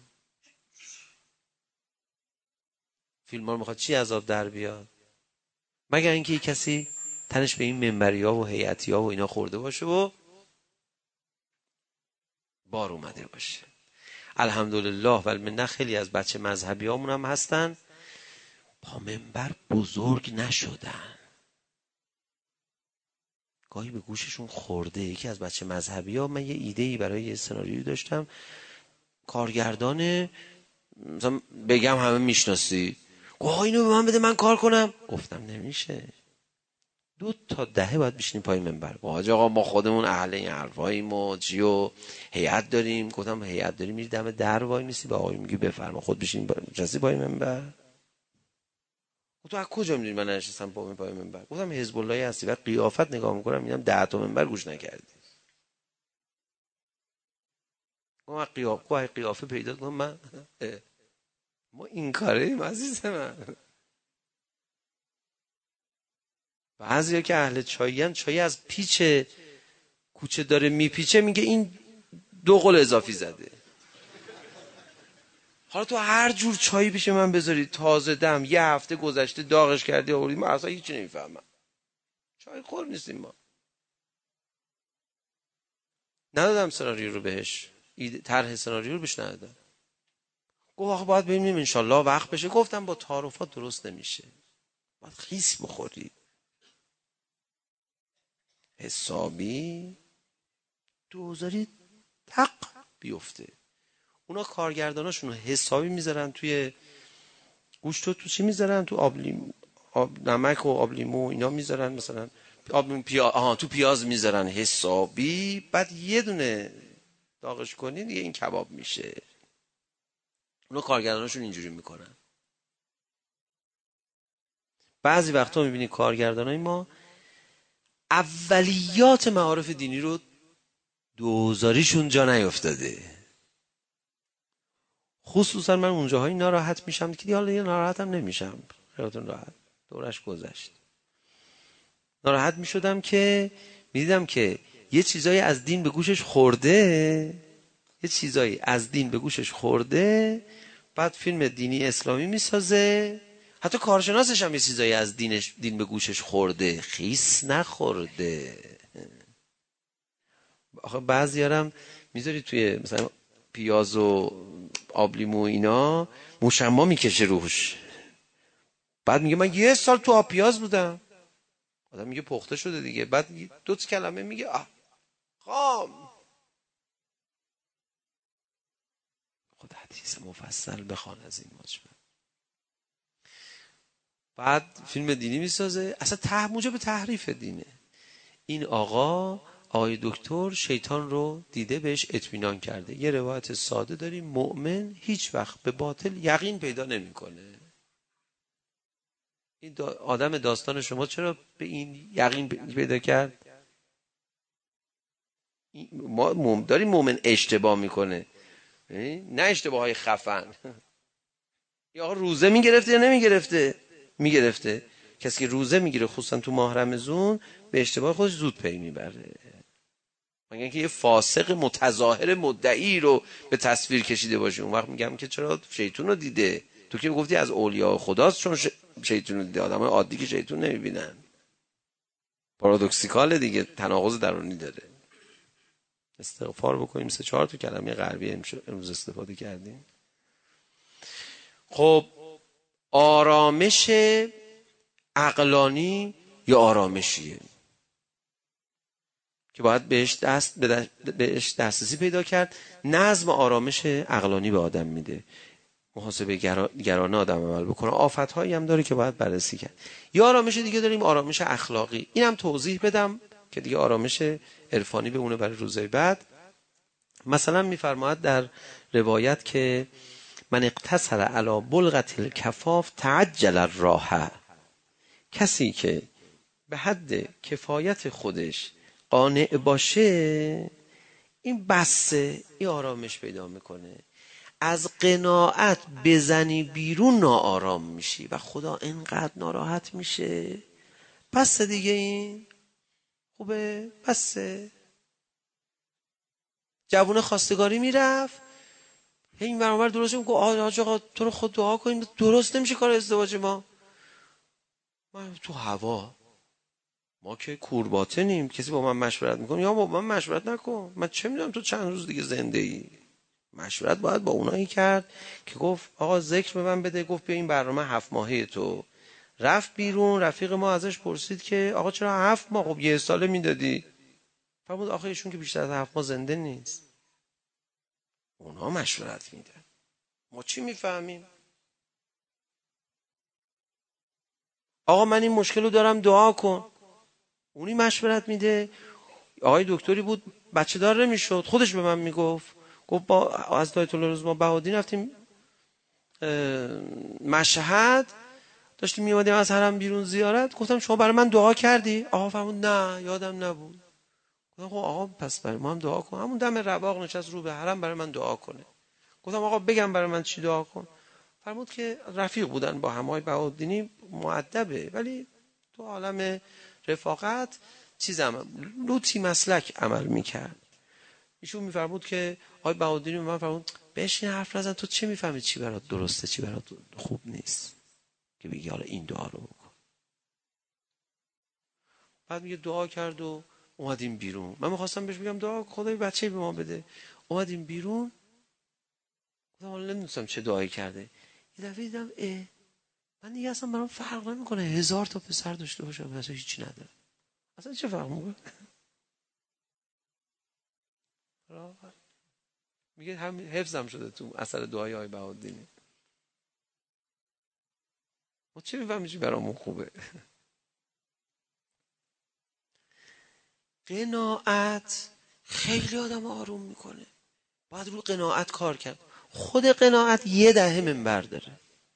فیلم‌ها رو میخواد چی عذاب در بیاد؟ مگر اینکه کسی تنش به این منبری‌ها و هیئتی‌ها و اینا خورده باشه و بار اومده باشه. الحمدلله والمنه خیلی از بچه مذهبیامون هم هستن با منبر بزرگ نشدن، گاهی به گوششون خورده. یکی از بچه مذهبی‌ها، من یه ایده‌ای برای یه سناریویی داشتم، کارگردان مثلا بگم همه میشناسی، گوه اینو به من بده من کار کنم. گفتم نمیشه، 2 تا دهه باید بشینیم پای منبر. حاج آقا ما خودمون اهل این حرفاییم و چیو هیئت داریم. گفتم هیئت داری میری دم در وای میسی به آقای میگی بفرما خود بشین نشستی پای منبر. تو از کجا میدونی من نشستم پای منبر؟ گفتم حزب اللهی هستی. بعد قیافت نگاه میکنم میبینم 10 تا منبر گوش نکردی. ما قیافه پیدا کنم من ما این کاریم عزیز من. بعضیا که اهل چایین، چای از پیچ کوچه داره میپیچه، میگه این 2 قل اضافی زده. حالا تو هر جور چایی پیش من بذاری تازه دم، 1 هفته گذشته داغش کردی آوردی، من اصلا هیچی نمیفهمم. چای خور نیستیم ما. ندادم سناریو رو بهش، طرح سناریو رو بهش ندادم. گفت آخه باید ببینیم انشالله وقت بشه. گفتم با تعارفات درست نمیشه، باید خیس بخوری حسابی. 2000 تق بیفته. اونا کارگرداناشون رو حسابی میذارن توی گوشت رو تو چی میذارن؟ تو آب نمک و آب لیمو اینا میذارن، مثلا تو پیاز میذارن حسابی، بعد یه دونه داغش کنین دیگه این کباب میشه. اونا کارگرداناشون اینجوری میکنن. بعضی وقتا میبینی کارگردانای ما اولیات معارف دینی رو دوزاریشون جا نیفتاده. خصوصا من اونجاهای ناراحت میشم که حالا یه ناراحتم نمیشم، خیلیتون راحت، دورش گذشت. ناراحت میشدم که میدیدم که یه چیزایی از دین به گوشش خورده، بعد فیلم دینی اسلامی میسازه، حتی کارشناسش هم یه چیزایی از دین به گوشش خورده، خیس نخورده. آخه بعضیارم میذاری توی مثلا پیاز و آب لیمو اینا، مشما میکشه روش، بعد میگه من 1 سال تو آب پیاز بودم. آدم میگه پخته شده دیگه، بعد 2 کلمه میگه خام. خود حدیث مفصل بخوان از این مجمع. بعد فیلم دینی میسازه، اصلا موجب تحریف دینه. این آقای دکتر شیطان رو دیده، بهش اطمینان کرده. یه روایت ساده داریم، مؤمن هیچ وقت به باطل یقین پیدا نمیکنه. این آدم داستان شما چرا به این یقین پیدا کرد؟ ما داریم مؤمن اشتباه میکنه، نه اشتباه های خفن. یا روزه میگرفته یا نمیگرفته؟ میگرفته. کسی که روزه میگیره خصوصا تو ماه رمضان به اشتباه خودش زود پی میبره. مگر اینکه یه فاسق متظاهر مدعی رو به تصویر کشیده باشه، اون وقت میگم که چرا شیطون رو دیده. تو که گفتی از اولیاء خداست چون شیطون رو دیده. آدمای عادی که شیطون نمیبینن. پارادوکسیکال دیگه، تناقض درونی داره. استغفار بکنیم. 3-4 تا کلمه غربی امروز استفاده کردیم. خب آرامش عقلانی یا آرامشیه که باید بهش دسترسی پیدا کرد. نظم آرامش عقلانی به آدم میده. محاسبه گرانه آدم عمل بکنه. آفت‌هایی هم داره که باید بررسی کرد. یا آرامش دیگه داریم، آرامش اخلاقی. اینم توضیح بدم که دیگه آرامش عرفانی بمونه برای روزهای بعد. مثلا میفرماید در روایت که من اقتصر علی بلغة الکفاف تعجل الراحه. کسی که به حد کفایت خودش قانع باشه، این بسه، این آرامش پیدا میکنه. از قناعت بزنی بیرون ناآرام میشی و خدا اینقدر ناراحت میشه. بسه دیگه، این خوبه، بسه. جوون خواستگاری میرفت، این برابر درست میگه آقا تو رو خود دعا کنیم، درست نمیشه کار ازدواج ما تو هوا. ما که کورباطنیم، کسی با من مشورت میکنه یا با من مشورت نکن، من چه میدونم تو چند روز دیگه زنده ای. مشورت باید با اونایی کرد که گفت آقا ذکر به من بده، گفت بیا این برنامه 7 ماهه تو. رفت بیرون، رفیق ما ازش پرسید که آقا چرا 7 ماه؟ خب 1 ساله میدادی. فرمود آخه ایشون که بیشتر از 7 ماه زنده نیست. اونا مشورت میدن، ما چی میفهمیم؟ آقا من این مشکل رو دارم دعا کن. اونی مشورت میده. آقای دکتری بود بچه دار نمیشد، خودش به من میگفت، گفت با از آیت الله رضا بهادین رفتیم مشهد، داشتیم میومدیم از حرم بیرون زیارت. گفتم شما برای من دعا کردی؟ آقا فرمود نه یادم نبود. گفتم خب آقا پس برای ما هم دعا کن. همون دم رواق نشست رو به حرم برای من دعا کنه. گفتم آقا بگم برای من چی دعا کن؟ فرمود که رفیق بودن با همای بهادینی، مؤدبه ولی تو عالم رفاقت لوتی مسلک عمل میکرد. ایشون میفرمود که آقای بهادینی به من فرمود بشین حرف نزن، تو چه میفهمی چی برات درسته چی برات خوب نیست که بگی حالا این دعا رو بکن. بعد میگه دعا کرد و اومدیم بیرون. من میخواستم بهش بگم دعا خدای بچه‌ای به ما بده. اومدیم بیرون، گفتم حالا نمیدونم چه دعایی کرده. یه دفعه دیدم من دیگه اصلا برام فرق نمیکنه 1000 تا پسر داشته باشم اصلا هیچی نداره، اصلا چه فرق میکنه. میگه هم حفظم شده تو اثر دعای آقای بهاءالدین. ما چه میفهمیم چی برامون خوبه؟ قناعت خیلی آدم آروم میکنه. باید رو قناعت کار کرد. خود قناعت 10 منبر داره،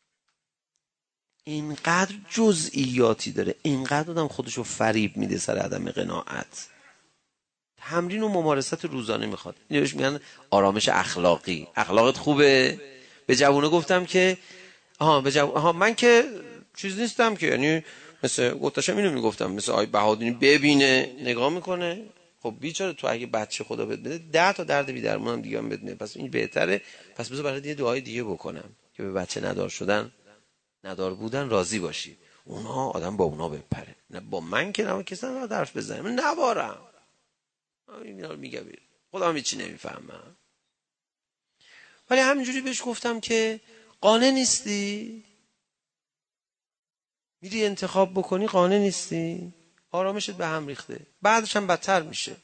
اینقدر جزئیاتی داره، اینقدر آدم خودشو فریب میده سر عدم قناعت. تمرین و ممارست روزانه میخواد. اینوش میگن آرامش اخلاقی. اخلاقت خوبه؟ به جوونه گفتم که من که چیز نیستم که، یعنی مثل گفتاشم اینو میگفتم، مثل آقای بهادینی ببینه نگاه میکنه. خب بیچاره تو اگه بچه خدا بهت بده 10 تا درد بی درمون هم دیگه هم بدونه، پس این بهتره. پس بذار برای یه دعای دیگه بکنم که به بچه ندار بودن راضی باشی. اونا آدم با اونا بپره، نه با من که نه کسی نه حرف بزنه. من نوارم اینا رو میگه خودم هیچی نمیفهمم. ولی همینجوری بهش گفتم که قانع نیستی، میری انتخاب بکنی قانع نیستی، آرامشت به هم ریخته، بعدش هم بدتر میشه.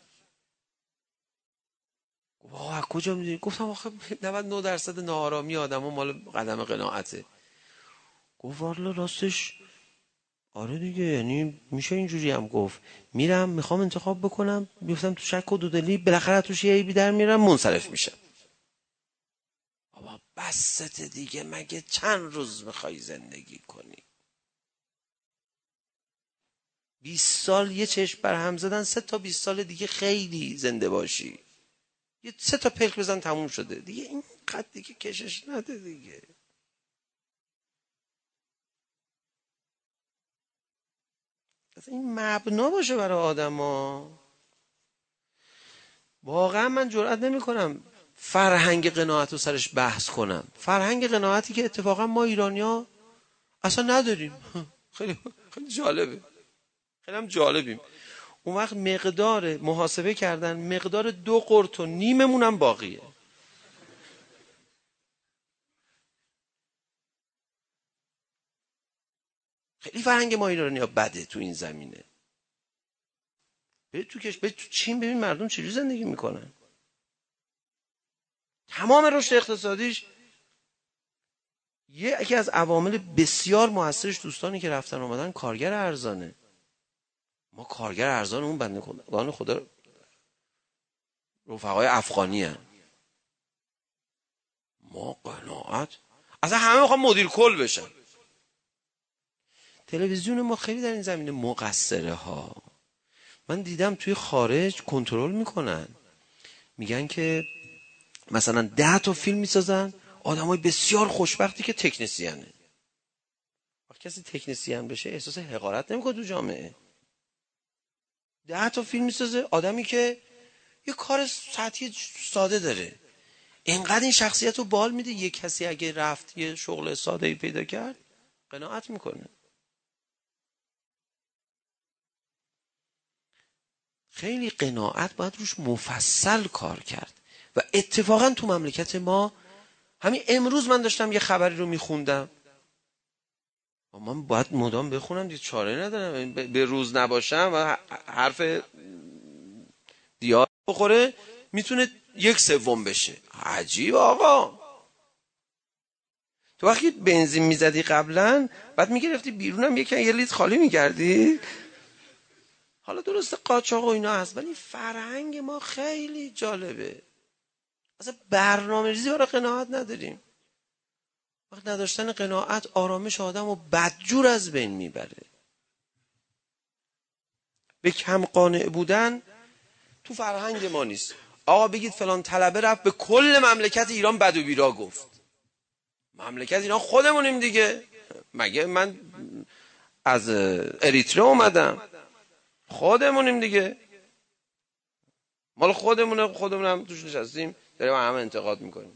واه کجا میدونی؟ گفتم آخه 99% ناآرامی آدم‌ها مال قدم قناعته. گفت والا راستش آره دیگه، یعنی میشه اینجوری هم گفت. میرم میخوام انتخاب بکنم، میفتم تو شک و دودلی، بالاخره توش یه عیبی در میرم، منصرف میشم. بابا بسته دیگه، مگه چند روز میخوای زندگی کنی؟ 20 سال یه چشم بر هم زدن، 3 تا 20 سال دیگه خیلی زنده باشی. یه 3 تا پلک بزن تموم شده دیگه، این قد دیگه کشش نده دیگه. این مبنا باشه برای آدما. واقعا من جرئت نمی کنم فرهنگ قناعت رو سرش بحث کنم. فرهنگ قناعتی که اتفاقا ما ایرانیا اصلا نداریم. خیلی جالبه، خیلی هم جالبیم. اون وقت مقدار محاسبه کردن، مقدار 2 قرط و نیممون هم باقیه. خیلی فرهنگ ما ایرانیا بده تو این زمینه. به تو چین ببین مردم چجوری زندگی میکنن. تمام رشد اقتصادیش یکی از عوامل بسیار موثرش دوستانی که رفتن اومدن کارگر ارزانه. ما کارگر ارزان اون بندگان خدا رفقای افغانی هن. ما قناعت اصلا همه میخوان مدیر کل بشن. تلویزیون ما خیلی در این زمینه مقصره ها. من دیدم توی خارج کنترل میکنن، میگن که مثلا 10 تا فیلم میسازن آدمای بسیار خوشبختی که تکنسیانه. وقتی کسی تکنسیان بشه احساس حقارت نمیکنه تو جامعه. 10 تا فیلم میسازه آدمی که یه کار سطحی ساده داره، اینقدر این شخصیت رو بال میده. یه کسی اگه رفت یه شغل ساده‌ای پیدا کرد قناعت میکنه. خیلی قناعت باید روش مفصل کار کرد. و اتفاقا تو مملکت ما همین امروز من داشتم یه خبری رو میخوندم، من باید مدام بخونم دیگه، چاره ندارم. به روز نباشم و حرف دیار بخوره میتونه 1/3 بشه. عجیب آقا. تو وقتی بنزین میزدی قبلا بعد میگرفتی بیرونم یه لیتر خالی میکردی. حالا درسته قاچاق و اینا هست ولی فرهنگ ما خیلی جالبه. اصلا برنامه ریزی برای قناعت نداریم. وقت نداشتن قناعت آرامش آدم رو بدجور از بین میبره. به کم قانع بودن تو فرهنگ ما نیست. آقا بگید فلان طلبه رفت به کل مملکت ایران بد و بیرا گفت. مملکت ایران خودمونیم دیگه، مگه من از اریتره اومدم؟ خودمونیم دیگه، مال خودمونم توش نشستیم داریم همه انتقاد میکنیم.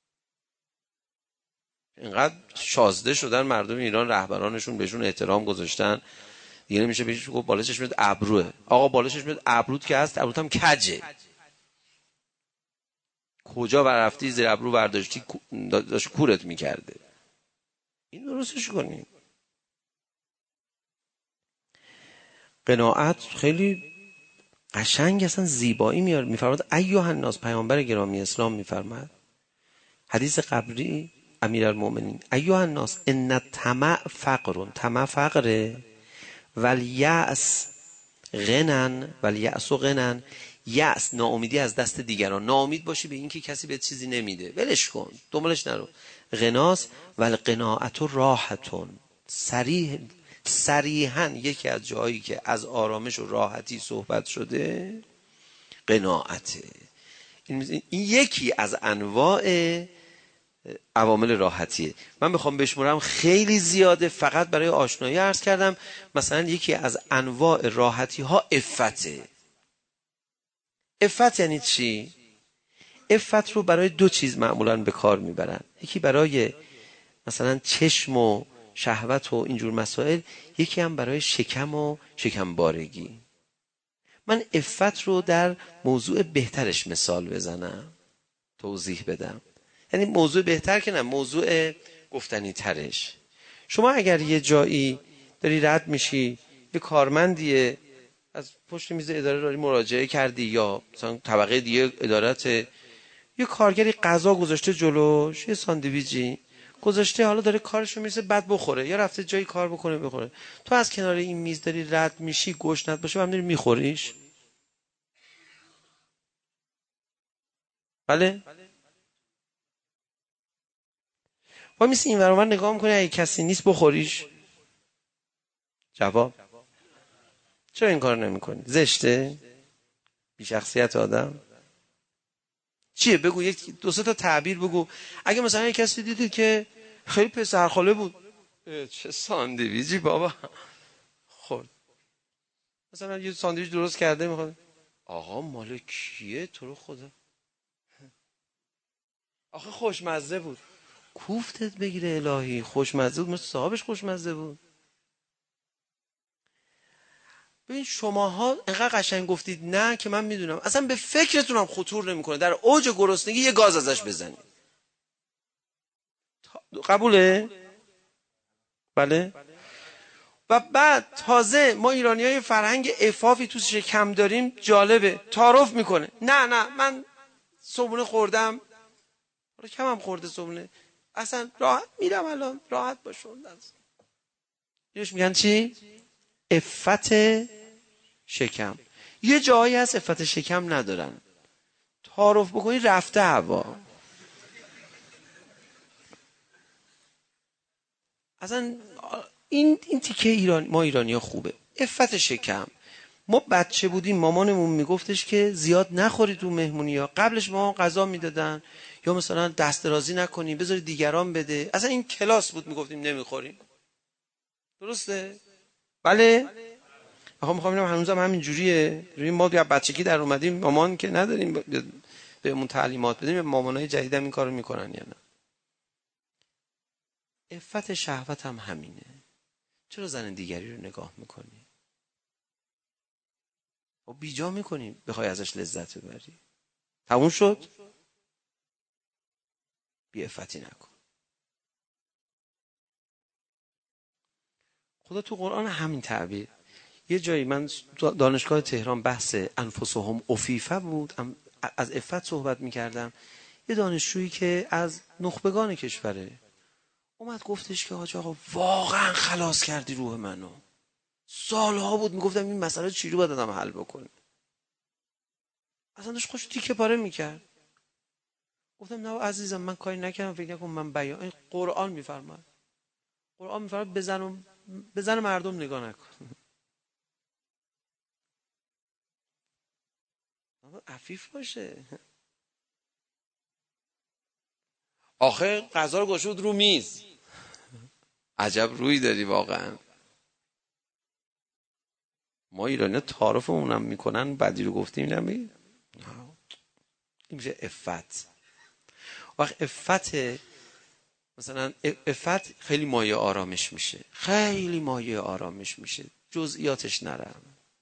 اینقدر شازده شدن مردم ایران، رهبرانشون بهشون احترام گذاشتن دیگه نمیشه بهش گفت بالا چشمت ابروه. آقا بالا چشمت ابروت که هست، ابروت هم کجه. کجا رفتی زیر ابرو برداشتی داشت کورت میکرده. این درستش کنیم. قناعت خیلی قشنگ اصلا زیبایی میفرماد. ایها الناس، پیامبر گرامی اسلام میفرماد، حدیث قبری امیرالمومنین، ایها الناس ان الطمع فقر، طمع فقره، والیأس غنن، والیأس غنن، یأس ناامیدی از دست دیگران، ناامید باشی به این که کسی به چیزی نمیده، ولش کن، دنبالش نرو. غناس والقناعت راحتون، صریحاً یکی از جایی که از آرامش و راحتی صحبت شده قناعته. این یکی از انواع عوامل راحتیه. من بخوام بشمرم خیلی زیاده، فقط برای آشنایی عرض کردم. مثلا یکی از انواع راحتی ها عفته. عفت یعنی چی؟ عفت رو برای دو چیز معمولاً به کار میبرن. یکی برای مثلا چشم و شهوت و اینجور مسائل، یکی هم برای شکم و شکمبارگی. من عفت رو در موضوع بهترش مثال بزنم، توضیح بدم. یعنی موضوع بهتر که نه، موضوع گفتنی ترش. شما اگر یه جایی داری رد میشی، یه کارمندیه از پشت میز اداره داری مراجعه کردی، یا مثلا طبقه دیگه ادارت، یه کارگری غذا گذاشته جلوش، یه ساندویچی گذاشته، حالا داره کارشو میرسه بعد بخوره، یا رفته جایی کار بکنه بخوره، تو از کنار این میز داری رد میشی، گشنت باشه هم داری میخوریش؟ بله؟ با میسی این ورامر نگاه میکنی اگه کسی نیست بخوریش؟ جواب چرا این کار نمیکنی؟ زشته؟ بی شخصیت آدم چیه؟ بگو، یک دو سه تا تعبیر بگو. اگه مثلا یک کسی دیدید که خیلی پسرخاله بود، چه ساندویچی بابا خورد، مثلا یه ساندویچ درست کرده، میخواد آقا مال کیه تو رو خدا، آخه خوشمزه بود، کوفتت بگیره الهی، خوشمزه بود، مثل صاحبش خوشمزه بود. ببین شماها انقدر قشنگ گفتید نه که من میدونم اصلا به فکرتونم خطور نمیکنه در اوج گرسنگی یه گاز ازش بزنید. قبوله؟ بله؟ و بعد تازه ما ایرانی‌ها فرهنگ عفافی تو شکم داریم، جالبه، تعارف میکنه، نه من صبحونه خوردم، حالا کم هم خورده صبحونه، اصلا راحت میرم الان، راحت باشون. یهش میگن چی؟ عفت شکم. یه جایی هست عفت شکم ندارن، تعارف بکنی رفته هوا. اصلا این تیکه ایران، ما ایرانی‌ها خوبه، عفت شکم. ما بچه بودیم مامانمون میگفتش که زیاد نخوری تو مهمونی‌ها، قبلش ما غذا میدادن، یا مثلا دست درازی نکنی بذاری دیگران بده، اصلا این کلاس بود، میگفتیم نمیخوریم. درسته؟ بله؟ میخوام اینم هنوزم همین جوریه. ما یا بچگی در اومدیم، مامان که نداریم بهمون تعلیمات بدیم، مامانای جدیدم این کارو میکنن یا نه؟ عفت شهوت هم همینه. چرا زن دیگری رو نگاه میکنی؟ و بیجا میکنی بخوای ازش لذت ببری. تموم شد؟ بی عفتی نکن. خدا تو قرآن همین تعبیر، یه جایی من دانشگاه تهران بحث انفسهم عفیفه بود، از عفت صحبت میکردم، یه دانشجویی که از نخبگان کشوره اومد گفتش که حاج آقا واقعا خلاص کردی روح منو، سالها بود میگفتم این مسئله چجوری باید آدم حل بکنه، اصلا داشت خوش تیکه پاره میکرد. گفتم نه عزیزم من کاری نکردم، فکر نکن من بیان، این قرآن میفرماد بزن مردم نگاه نکن. عفیف باشه. آخه غذا رو گذاشت رو میز، عجب روی داری واقعا. ما ایرانی تعارفمونم میکنن، بعدی رو گفتیم نمی، این میشه عفت. وقت عفت، مثلا عفت خیلی مایه آرامش میشه، خیلی مایه آرامش میشه، جزئیاتش نرم.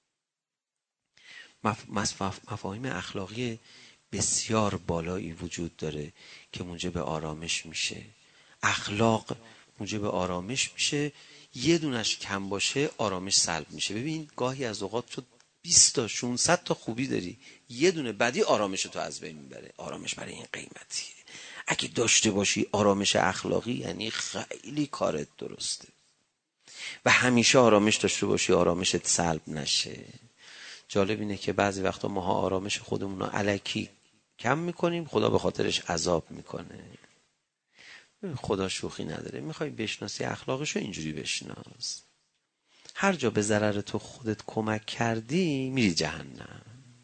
مفاهیم اخلاقی بسیار بالایی وجود داره که موجب آرامش میشه. اخلاق موجب آرامش میشه، یه دونش کم باشه آرامش سلب میشه. ببین گاهی از اوقات تو 20 تا 600 تا خوبی داری، یه دونه بدی آرامش تو از بین میبره. آرامش برای این قیمتیه. اگه داشته باشی آرامش اخلاقی، یعنی خیلی کارت درسته. و همیشه آرامش داشته باشی، آرامشت سلب نشه. جالب اینه که بعضی وقتا ماها آرامش خودمون رو الکی کم میکنیم، خدا به خاطرش عذاب میکنه. خدا شوخی نداره. میخوای بشناسی اخلاقشو، اینجوری بشناس. هر جا به ضرر تو خودت کمک کردی میری جهنم.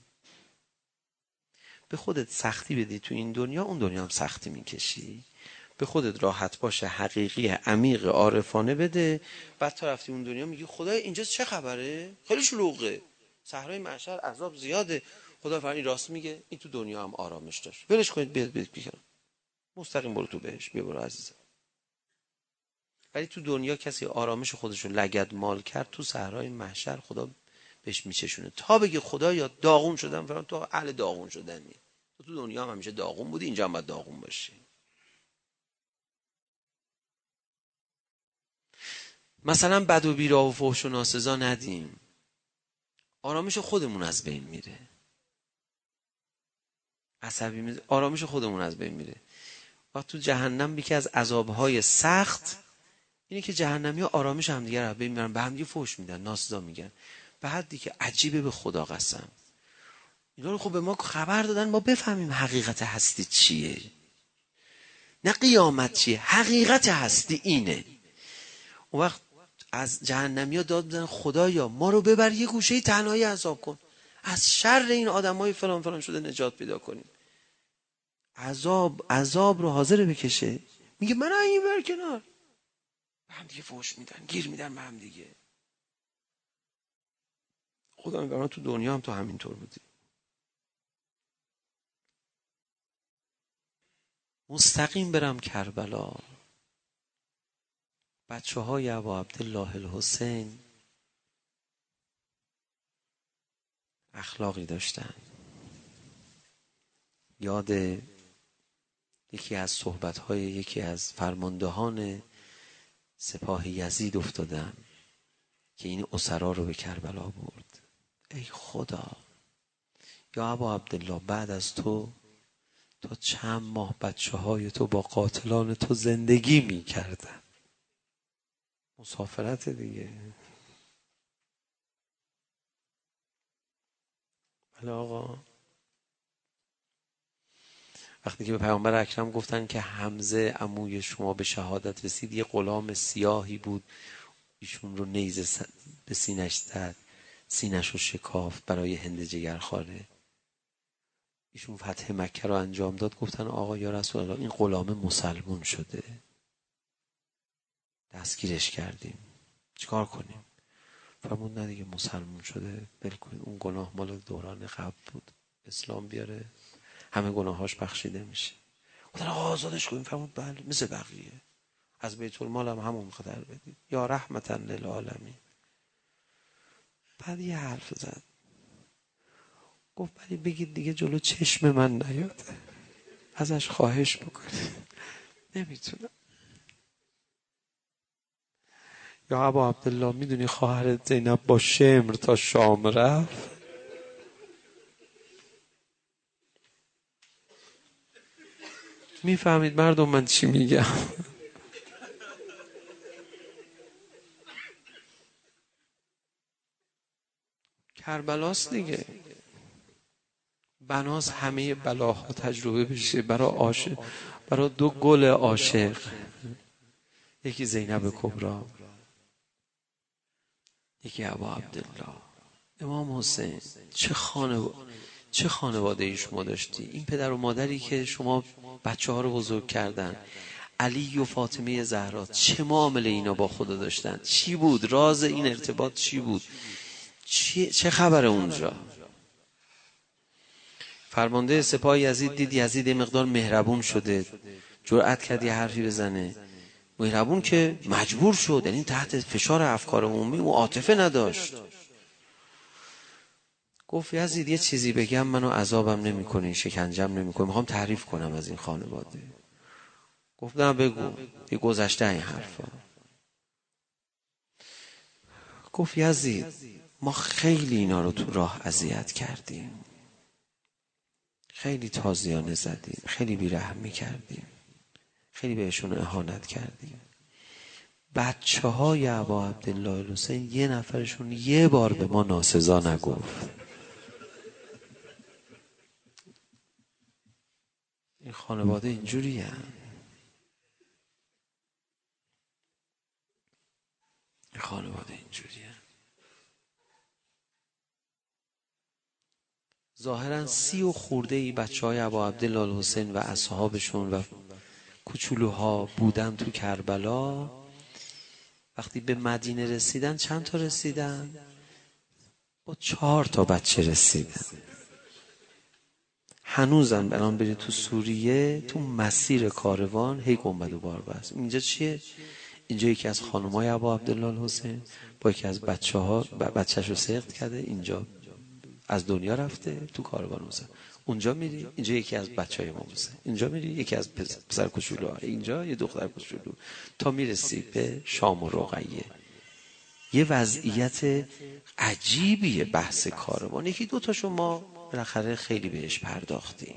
به خودت سختی بدی تو این دنیا، اون دنیا هم سختی میکشی. به خودت راحت باشه، حقیقی عمیق عارفانه بده، بعد تا رفتی اون دنیا میگی خدای اینجا چه خبره؟ خیلی شلوغه، صحرای محشر عذاب زیاده. خدا فرمود راست میگه، این تو دنیا هم آرامش داشت، ولش کنید بیاد بیکنم، مستقیم برو تو بهش، بیا برو عزیزم. ولی تو دنیا کسی آرامش خودشو لگد مال کرد، تو صحرای محشر خدا بهش میچشونه تا بگه خدایا داغون شدم فرام، تو اهل داغون شدنی. تو دنیا هم همیشه داغون بودی، اینجا هم باید داغون باشی. مثلا بد و بیراه و فحش و ناسزا ندیم، آرامش خودمون از بین میره. عصبی میشه، آرامش خودمون از بین میره. وقت تو جهنم یکی از عذابهای سخت اینه که جهنمی ها آرامش همدیگه رو بین میبرن، به همدیگه فحش میدن، ناسزا میگن، به حدی که عجیبه. به خدا قسم اینا رو خب به ما خبر دادن ما بفهمیم حقیقت هستی چیه، نه قیامت چیه، حقیقت هستی اینه. اون وقت از جهنمی ها داد بزنن خدایا ما رو ببر یه گوشه تنهایی عذاب کن، از شر این آدمای فلان فلان شده نجات پیدا کنیم. عذاب رو حاضر بکشه، میگه من این ور کنار، به هم دیگه فحش میدن، گیر میدن به هم دیگه. خدا میگه تو دنیا هم تو همینطور بودی. مستقیم برم کربلا. بچه های ابا عبدالله الحسین اخلاقی داشتن. یاد یکی از صحبت‌های یکی از فرماندهان سپاه یزید افتادم که این اسرا رو به کربلا برد. ای خدا، یا ابا عبدالله بعد از تو تا چند ماه بچه‌های تو با قاتلان تو زندگی می‌کردن. مسافرت دیگه. بله آقا. وقتی که به پیامبر اکرم گفتن که حمزه عموی شما به شهادت رسید، یه غلام سیاهی بود، ایشون رو نیزه به سینش زد، سینش رو شکافت برای هند جگرخواره. ایشون فتح مکه رو انجام داد. گفتن آقا یا رسول الله این غلام مسلمون شده، دستگیرش کردیم، چیکار کنیم؟ فرمود نه دیگه مسلمون شده، ول کنید، اون گناه مال دوران قبل بود، اسلام بیاره همه گناهاش بخشیده میشه. گفتن آقا آزادش کنیم. فرمود بله مثل بقیه، از بیت المال هم همون قدر بدید، یا رحمتا للعالمین. بعد یه حرف زد، گفت ولی بگید دیگه جلو چشم من نیاد، ازش خواهش بکنید، نمیتونم. یا ابا عبدالله میدونی خواهرت زینب با شمر تا شام رفت؟ میفهمید مردم من چی میگم؟ کربلاست دیگه. بناس همه بلاها تجربه بشه برای عاشق، برای دو گل عاشق، یکی زینب کبرا، یکی ابا عبدالله. امام حسین چه خانواده شما داشتی؟ این پدر و مادری که شما بچه ها رو بزرگ کردن، علی و فاطمه زهرا، چه معامله اینا با خدا داشتن؟ چی بود راز این ارتباط؟ چی بود؟ چه خبره اونجا؟ فرمانده سپاه یزید دید یزید یه مقدار مهربون شده، جرأت کرد یه حرفی بزنه. مهربون که مجبور شد، یعنی تحت فشار افکار عمومی و عاطفه نداشت. گفت یزید یه چیزی بگم منو عذابم نمی‌کنی، شکنجم نمی‌کنی، میخوام تعریف کنم از این خانواده. گفت نه بگو، یه گذشته این حرفا. گفت یزید ما خیلی اینا رو تو راه اذیت کردیم، خیلی تازیانه زدیم، خیلی بیرحمی کردیم، خیلی بهشون اهانت کردیم. بچه های ابا عبدالله الحسین یه نفرشون یه بار به ما ناسزا نگفت. این خانواده اینجوری هم. این خانواده اینجوری هم. ظاهرا 30 و خورده ای بچه های ابا عبدالله الحسین و اصحابشون و کوچولوها بودن تو کربلا. وقتی به مدینه رسیدن چند تا رسیدن؟ با 4 تا بچه رسیدن. هنوزم الان برید تو سوریه تو مسیر کاروان هی گنبد و بار بست. اینجا چیه؟ اینجا یکی از خانمای ابا عبدالله الحسین با یکی از بچه‌ش رو سقط کرده، اینجا از دنیا رفته، تو کاروان موسی. اونجا میری اینجا یکی از بچهای امام حسین، اینجا میری یکی از پسر کوچولوها، اینجا یه دختر کوچولو، تا میرسی به شام و رقیه. یه وضعیت عجیبیه بحث کاروان. یکی 2 تاشو ما بالاخره خیلی بهش پرداختیم.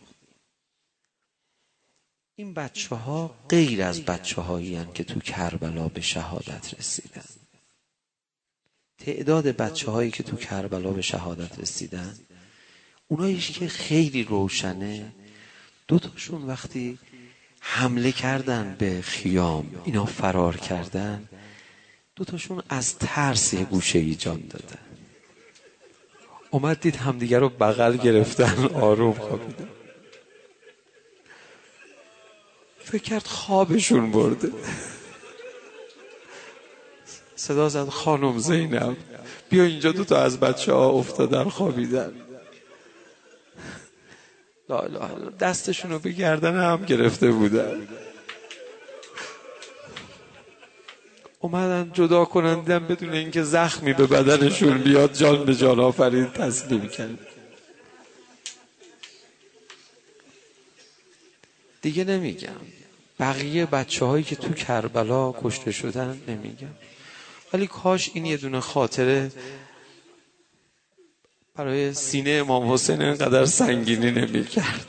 این بچه‌ها غیر از بچه‌هایی هستند که تو کربلا به شهادت رسیدن. تعداد بچه‌هایی که تو کربلا به شهادت رسیدن اوناییش که خیلی روشنه. 2 تاشون وقتی حمله کردن به خیام اینا فرار کردن، 2 تاشون از ترس یه گوشه‌ای جان دادن. اومد دید همدیگه رو بغل گرفتن، آروم خوابیدن. فکر کرد خوابشون برده. صدا زد خانم زینب بیا اینجا، 2 تا از بچه‌ها افتادن خوابیدن. لا دستشون رو به گردن هم گرفته بودن. اومدن جدا کنن، دیدن بدون اینکه زخمی به بدنشون بیاد جان به جان آفرین تسلیم کرد. دیگه نمیگم بقیه بچه‌هایی که تو کربلا کشته شدن نمیگم، ولی کاش این یه دونه خاطره برای سینه امام حسین اینقدر سنگینی نمی‌کرد.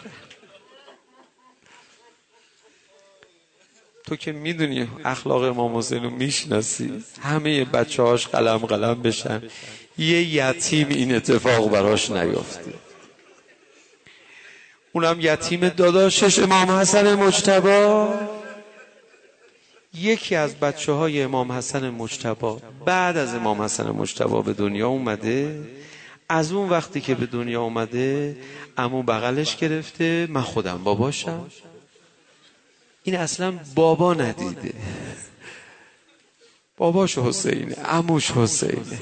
تو که میدونی اخلاق امام حسین رو میشناسی، همه بچه‌هاش قلم بشن، یه یتیم این اتفاق براش نیفته. اونم یتیم داداشش امام حسن مجتبی. یکی از بچه‌های امام حسن مجتبی بعد از امام حسن مجتبی به دنیا اومده. از اون وقتی که به دنیا اومده عمو بغلش گرفته، من خودم باباشم. این اصلا بابا ندیده، باباش حسینه، عموش حسینه.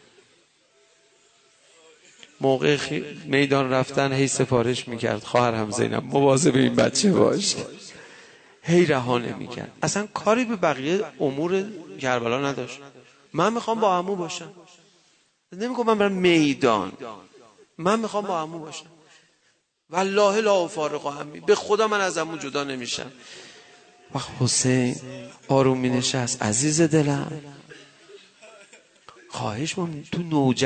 موقع میدان رفتن هی سفارش میکرد خواهرم زینب مواظب این بچه باش، هی رها نمیکرد. اصلا کاری به بقیه امور کربلا نداشت. من میخوام با عمو باشم، نمیگم من برم میدان، من میخوام با عمو باشم. والله لا افارق عمی، به خدا من از عمو جدا نمیشم. وقت حسین آروم می نشست، عزیز دلم خواهش من تو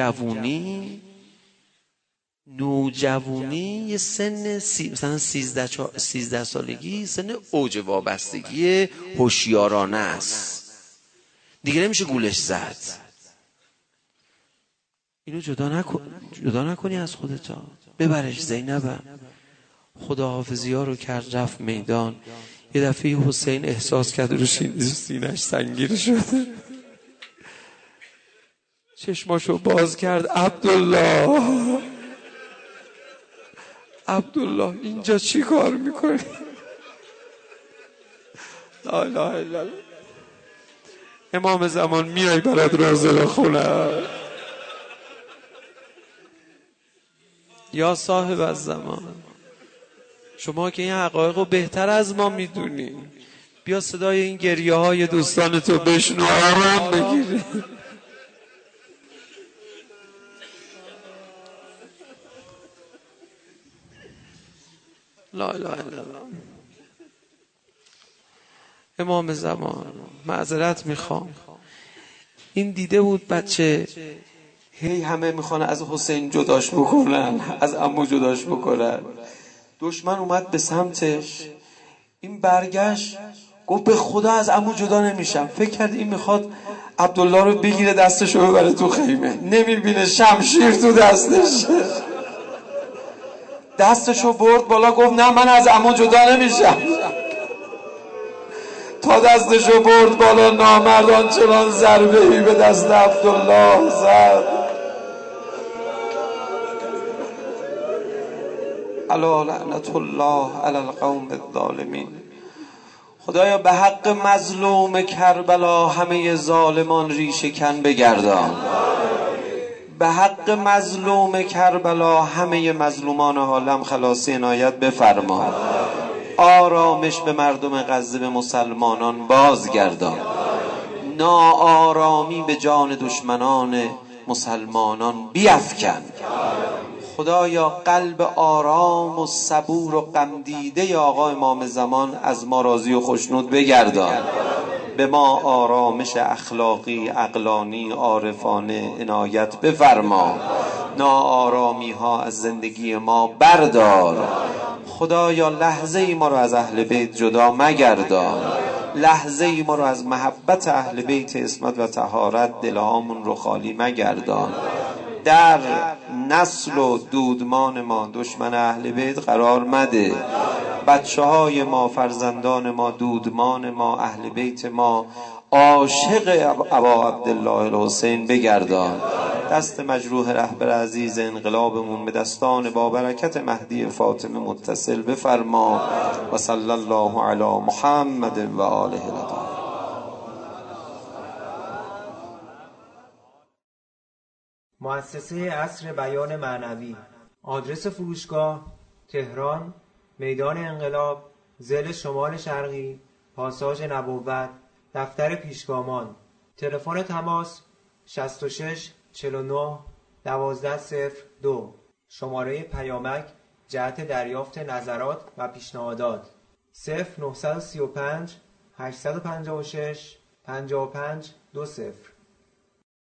نوجوانی یه سن مثلا 13 سالگی سن اوج وابستگی هوشیارانه است، دیگه نمیشه گولش زد. اینو جدا نکنی از خودتا. ببرش زینبم. خداحافظی ها رو کرد، رفت میدان. یه دفعه حسین احساس کرد رو سینه‌اش سنگین شده، چشماشو باز کرد. عبدالله اینجا چی کار میکنی؟ لا اله الا الله. امام زمان میای برات روزه بخونم. یا صاحب الزمان، شما که این حقایق رو بهتر از ما میدونی، بیا صدای این گریه های دوستان تو بشنو، آرام بگیری. لا اله الا الله. امام زمان معذرت میخوام، این دیده بود بچه هی همه میخوان از حسین جداش بکنن، از عمو جداش بکنن. دشمن اومد به سمتش، این برگشت گفت به خدا از عمو جدا نمیشم. فکر کرد این میخواد عبدالله رو بگیره دستشو ببره تو خیمه، نمیبینه شمشیر تو دستش. دستشو برد بالا گفت نه من از عمو جدا نمیشم. تا دستشو برد بالا نامردان چنان ضربه‌ای به دست عبدالله زد. الا لعنت الله علی القوم الظالمین. خدایا به حق مظلوم کربلا همه ظالمان ریشه کن بگردان. به حق مظلوم کربلا همه مظلومان عالم خلاصی عنایت بفرما. آرامش به مردم غزه، به مسلمانان بازگردان. ناآرامی به جان دشمنان مسلمانان بیفکن. خدایا قلب آرام و صبور و غمدیده آقا امام زمان از ما راضی و خوشنود بگردان. به ما آرامش اخلاقی، عقلانی، عارفانه عنایت بفرما. ناآرامی ها از زندگی ما بردار. خدایا لحظه ای ما رو از اهل بیت جدا مگردان. لحظه ای ما رو از محبت اهل بیت عصمت و طهارت دلهامون رو خالی مگردان. در نسل و دودمان ما دشمن اهل بیت قرار مده. بچه های ما، فرزندان ما، دودمان ما، اهل بیت ما عاشق ابا عبدالله الحسین بگردان. دست مجروح رهبر عزیز انقلابمون به دستان با برکت مهدی فاطمه متصل بفرما. و صلی الله علی محمد و آله الطاهرین. مؤسسه عصر بیان معنوی. آدرس فروشگاه: تهران، میدان انقلاب، ضلع شمال شرقی، پاساژ نبوت، دفتر پیشگامان. تلفن تماس 66 49 1202. شماره پیامک جهت دریافت نظرات و پیشنهادات 0935 856 55 20.